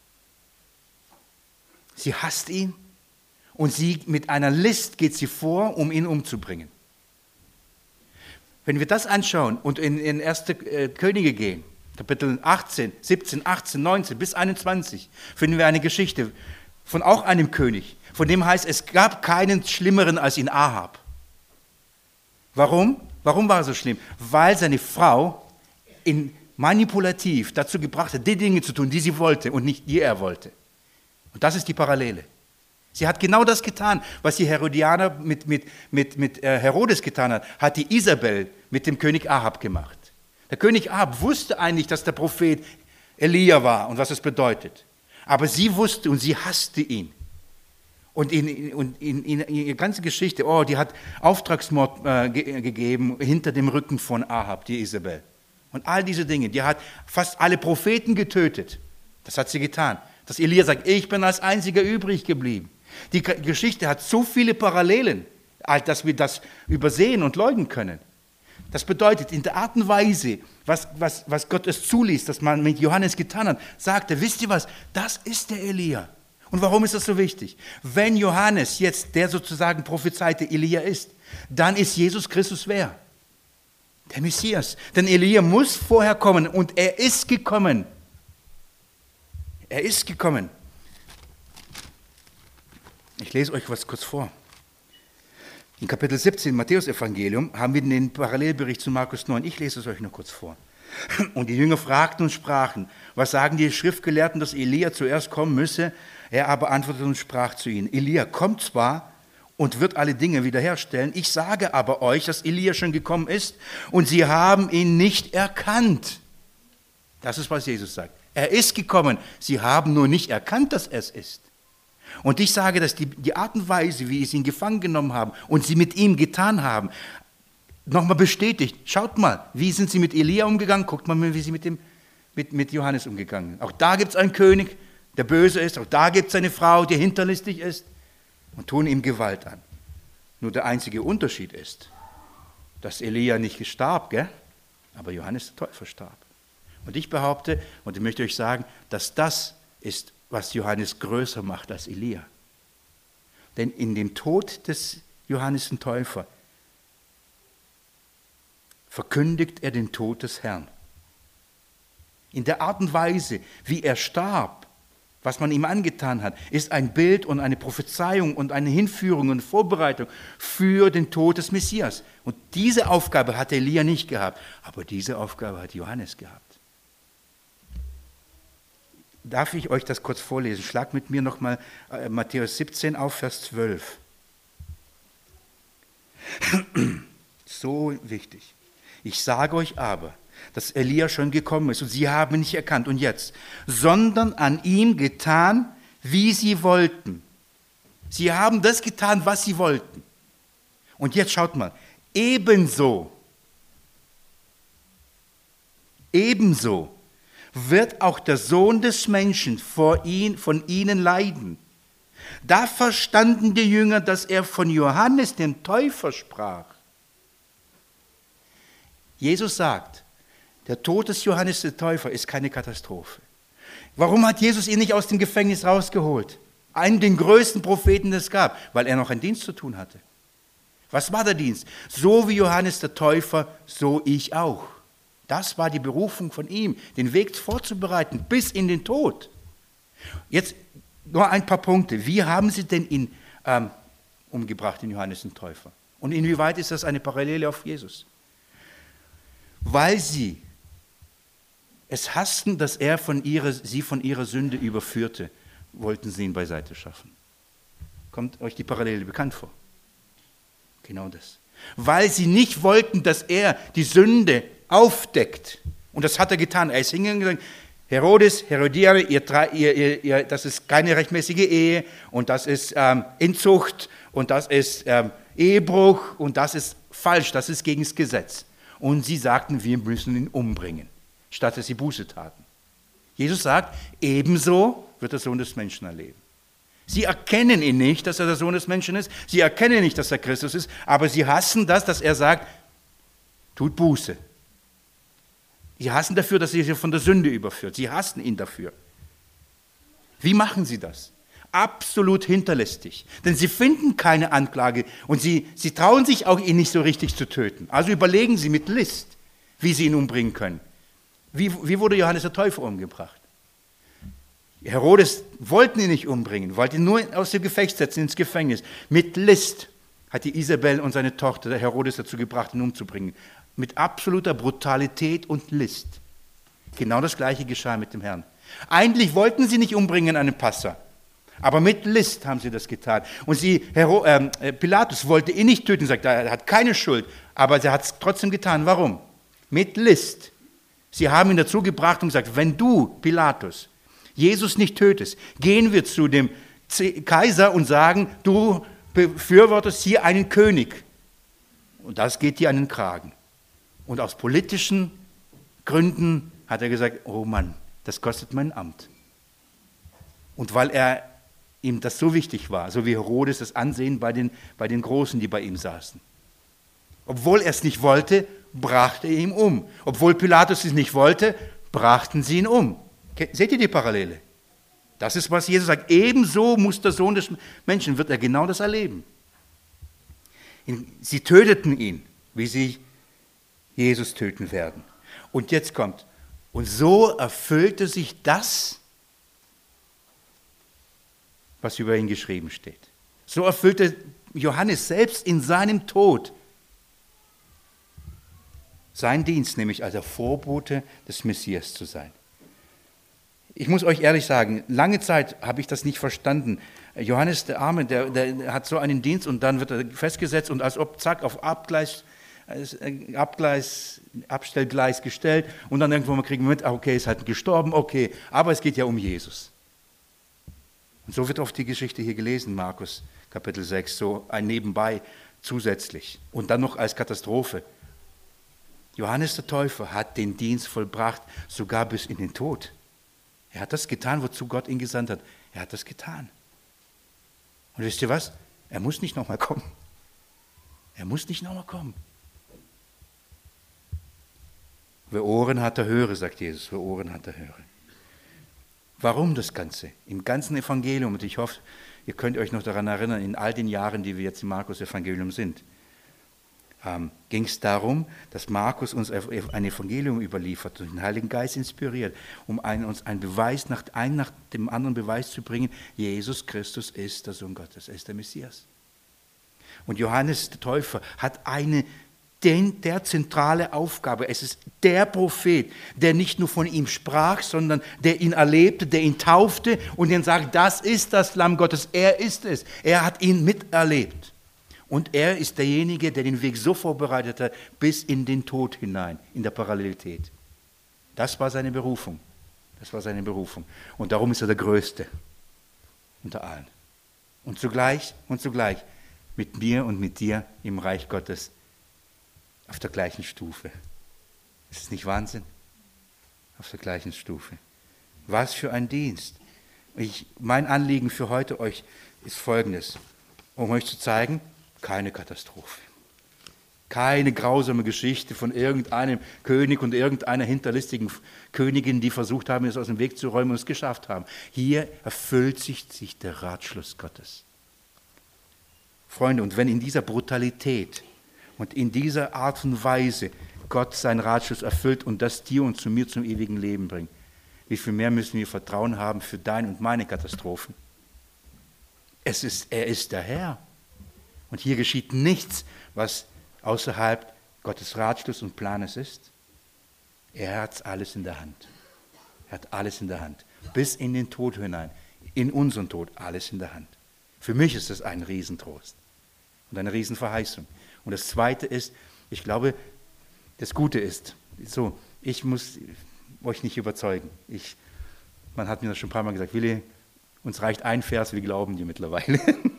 Sie hasst ihn und sie mit einer List geht sie vor, um ihn umzubringen. Wenn wir das anschauen und in, in erste Könige gehen, Kapitel achtzehn, siebzehn, achtzehn, neunzehn bis einundzwanzig, finden wir eine Geschichte von auch einem König, von dem heißt, es gab keinen Schlimmeren als ihn Ahab. Warum? Warum war er so schlimm? Weil seine Frau ihn manipulativ dazu gebracht hat, die Dinge zu tun, die sie wollte und nicht die er wollte. Und das ist die Parallele. Sie hat genau das getan, was die Herodianer mit, mit, mit, mit Herodes getan hat, hat die Isabel mit dem König Ahab gemacht. Der König Ahab wusste eigentlich, dass der Prophet Elia war und was es bedeutet. Aber sie wusste und sie hasste ihn. Und in, und in, in, in ihre ganze Geschichte, oh, die hat Auftragsmord äh, ge gegeben hinter dem Rücken von Ahab, die Isabel. Und all diese Dinge, die hat fast alle Propheten getötet. Das hat sie getan. Dass Elia sagt, ich bin als einziger übrig geblieben. Die Geschichte hat so viele Parallelen, dass wir das übersehen und leugnen können. Das bedeutet, in der Art und Weise, was, was, was Gott es zuließ, dass man mit Johannes getan hat, sagt er, wisst ihr was, das ist der Elia. Und warum ist das so wichtig? Wenn Johannes jetzt der sozusagen prophezeite Elia ist, dann ist Jesus Christus wer? Der Messias. Denn Elia muss vorher kommen und er ist gekommen. Er ist gekommen. Ich lese euch was kurz vor. In Kapitel siebzehn im Matthäus-Evangelium haben wir den Parallelbericht zu Markus neun. Ich lese es euch nur kurz vor. Und die Jünger fragten und sprachen, was sagen die Schriftgelehrten, dass Elia zuerst kommen müsse? Er aber antwortete und sprach zu ihnen, Elia kommt zwar und wird alle Dinge wiederherstellen, ich sage aber euch, dass Elia schon gekommen ist und sie haben ihn nicht erkannt. Das ist, was Jesus sagt. Er ist gekommen, sie haben nur nicht erkannt, dass er es ist. Und ich sage, dass die, die Art und Weise, wie sie ihn gefangen genommen haben und sie mit ihm getan haben, nochmal bestätigt. Schaut mal, wie sind sie mit Elia umgegangen? Guckt mal, wie sie mit, dem, mit, mit Johannes umgegangen sind. Auch da gibt es einen König, der böse ist. Auch da gibt es eine Frau, die hinterlistig ist. Und tun ihm Gewalt an. Nur der einzige Unterschied ist, dass Elia nicht starb, gell? Aber Johannes der Täufer starb. Und ich behaupte, und ich möchte euch sagen, dass das ist, was Johannes größer macht als Elia. Denn in dem Tod des Johannes den Täufer verkündigt er den Tod des Herrn. In der Art und Weise, wie er starb, was man ihm angetan hat, ist ein Bild und eine Prophezeiung und eine Hinführung und Vorbereitung für den Tod des Messias. Und diese Aufgabe hat Elia nicht gehabt, aber diese Aufgabe hat Johannes gehabt. Darf ich euch das kurz vorlesen? Schlag mit mir nochmal äh, Matthäus siebzehn auf, Vers zwölf. So wichtig. Ich sage euch aber, dass Elia schon gekommen ist und sie haben ihn nicht erkannt. Und jetzt, sondern an ihm getan, wie sie wollten. Sie haben das getan, was sie wollten. Und jetzt schaut mal, ebenso, ebenso wird auch der Sohn des Menschen vor ihn, von ihnen leiden. Da verstanden die Jünger, dass er von Johannes dem Täufer sprach. Jesus sagt, der Tod des Johannes der Täufer ist keine Katastrophe. Warum hat Jesus ihn nicht aus dem Gefängnis rausgeholt? Einen den größten Propheten, den es gab, weil er noch einen Dienst zu tun hatte. Was war der Dienst? So wie Johannes der Täufer, so ich auch. Das war die Berufung von ihm, den Weg vorzubereiten bis in den Tod. Jetzt nur ein paar Punkte. Wie haben sie denn ihn ähm, umgebracht, den Johannes den Täufer? Und inwieweit ist das eine Parallele auf Jesus? Weil sie es hassten, dass er von ihrer, sie von ihrer Sünde überführte, wollten sie ihn beiseite schaffen. Kommt euch die Parallele bekannt vor? Genau das. Weil sie nicht wollten, dass er die Sünde aufdeckt. Und das hat er getan. Er ist hingegangen und gesagt, Herodes, Herodiere, ihr, ihr, ihr, ihr, das ist keine rechtmäßige Ehe und das ist ähm, Inzucht und das ist ähm, Ehebruch und das ist falsch, das ist gegen das Gesetz. Und sie sagten, wir müssen ihn umbringen, statt dass sie Buße taten. Jesus sagt, ebenso wird der Sohn des Menschen erleben. Sie erkennen ihn nicht, dass er der Sohn des Menschen ist. Sie erkennen nicht, dass er Christus ist, aber sie hassen das, dass er sagt, tut Buße. Sie hassen dafür, dass er sie von der Sünde überführt. Sie hassen ihn dafür. Wie machen sie das? Absolut hinterlistig. Denn sie finden keine Anklage und sie, sie trauen sich auch, ihn nicht so richtig zu töten. Also überlegen sie mit List, wie sie ihn umbringen können. Wie, wie wurde Johannes der Täufer umgebracht? Herodes wollte ihn nicht umbringen, wollte ihn nur aus dem Gefecht setzen, ins Gefängnis. Mit List hat die Isabel und seine Tochter der Herodes dazu gebracht, ihn umzubringen. Mit absoluter Brutalität und List. Genau das Gleiche geschah mit dem Herrn. Eigentlich wollten sie nicht umbringen einen Passa, aber mit List haben sie das getan. Und sie, Hero, äh, Pilatus wollte ihn nicht töten, sagt, er hat keine Schuld, aber er hat es trotzdem getan. Warum? Mit List. Sie haben ihn dazu gebracht und gesagt, wenn du, Pilatus, Jesus nicht tötest, gehen wir zu dem Kaiser und sagen, du befürwortest hier einen König. Und das geht dir an den Kragen. Und aus politischen Gründen hat er gesagt, oh Mann, das kostet mein Amt. Und weil er ihm das so wichtig war, so wie Herodes das Ansehen bei den, bei den Großen, die bei ihm saßen. Obwohl er es nicht wollte, brachte er ihn um. Obwohl Pilatus es nicht wollte, brachten sie ihn um. Seht ihr die Parallele? Das ist, was Jesus sagt. Ebenso muss der Sohn des Menschen, wird er genau das erleben. Sie töteten ihn, wie sie Jesus töten werden. Und jetzt kommt, und so erfüllte sich das, was über ihn geschrieben steht. So erfüllte Johannes selbst in seinem Tod seinen Dienst, nämlich als der Vorbote des Messias zu sein. Ich muss euch ehrlich sagen, lange Zeit habe ich das nicht verstanden. Johannes der Arme, der, der hat so einen Dienst und dann wird er festgesetzt und als ob, zack, auf Abgleis, Abgleis, Abstellgleis gestellt und dann irgendwo mal kriegen wir mit, okay, ist halt gestorben, okay, aber es geht ja um Jesus. Und so wird oft die Geschichte hier gelesen, Markus Kapitel sechs, so ein Nebenbei zusätzlich und dann noch als Katastrophe. Johannes der Täufer hat den Dienst vollbracht, sogar bis in den Tod. Er hat das getan, wozu Gott ihn gesandt hat. Er hat das getan. Und wisst ihr was? Er muss nicht nochmal kommen. Er muss nicht nochmal kommen. Wer Ohren hat, der höre, sagt Jesus. Wer Ohren hat, der höre. Warum das Ganze? Im ganzen Evangelium, und ich hoffe, ihr könnt euch noch daran erinnern, in all den Jahren, die wir jetzt im Markus-Evangelium sind, ähm, ging es darum, dass Markus uns ein Evangelium überliefert und den Heiligen Geist inspiriert, um einen, uns einen Beweis nach, einen nach dem anderen Beweis zu bringen, Jesus Christus ist der Sohn Gottes, er ist der Messias. Und Johannes der Täufer hat eine Den, der zentrale Aufgabe. Es ist der Prophet, der nicht nur von ihm sprach, sondern der ihn erlebte, der ihn taufte und den sagt, das ist das Lamm Gottes, er ist es. Er hat ihn miterlebt. Und er ist derjenige, der den Weg so vorbereitet hat, bis in den Tod hinein, in der Parallelität. Das war seine Berufung. Das war seine Berufung. Und darum ist er der Größte unter allen. Und zugleich, und zugleich mit mir und mit dir im Reich Gottes auf der gleichen Stufe. Ist es nicht Wahnsinn? Auf der gleichen Stufe. Was für ein Dienst. Ich, mein Anliegen für heute euch ist folgendes, um euch zu zeigen, keine Katastrophe. Keine grausame Geschichte von irgendeinem König und irgendeiner hinterlistigen Königin, die versucht haben, es aus dem Weg zu räumen und es geschafft haben. Hier erfüllt sich, sich der Ratschluss Gottes. Freunde, und wenn in dieser Brutalität und in dieser Art und Weise Gott seinen Ratschluss erfüllt und das dir und zu mir zum ewigen Leben bringt, wie viel mehr müssen wir Vertrauen haben für deine und meine Katastrophen? Es ist, er ist der Herr. Und hier geschieht nichts, was außerhalb Gottes Ratschluss und Planes ist. Er hat alles in der Hand. Er hat alles in der Hand. Bis in den Tod hinein, in unseren Tod, alles in der Hand. Für mich ist das ein Riesentrost und eine Riesenverheißung. Und das Zweite ist, ich glaube, das Gute ist, so, ich muss euch nicht überzeugen. Ich, man hat mir das schon ein paar Mal gesagt, Willi, uns reicht ein Vers, wir glauben dir mittlerweile.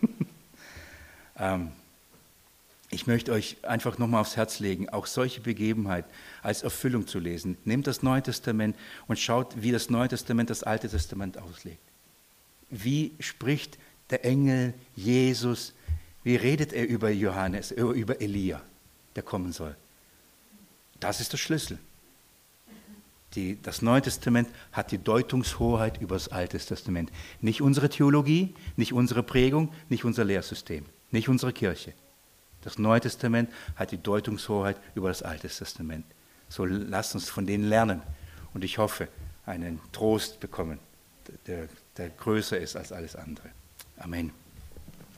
ähm, ich möchte euch einfach nochmal aufs Herz legen, auch solche Begebenheit als Erfüllung zu lesen. Nehmt das Neue Testament und schaut, wie das Neue Testament das Alte Testament auslegt. Wie spricht der Engel Jesus, wie redet er über Johannes, über Elia, der kommen soll? Das ist der Schlüssel. Die, das Neue Testament hat die Deutungshoheit über das Alte Testament. Nicht unsere Theologie, nicht unsere Prägung, nicht unser Lehrsystem, nicht unsere Kirche. Das Neue Testament hat die Deutungshoheit über das Alte Testament. So lasst uns von denen lernen. Und ich hoffe, einen Trost bekommen, der, der größer ist als alles andere. Amen.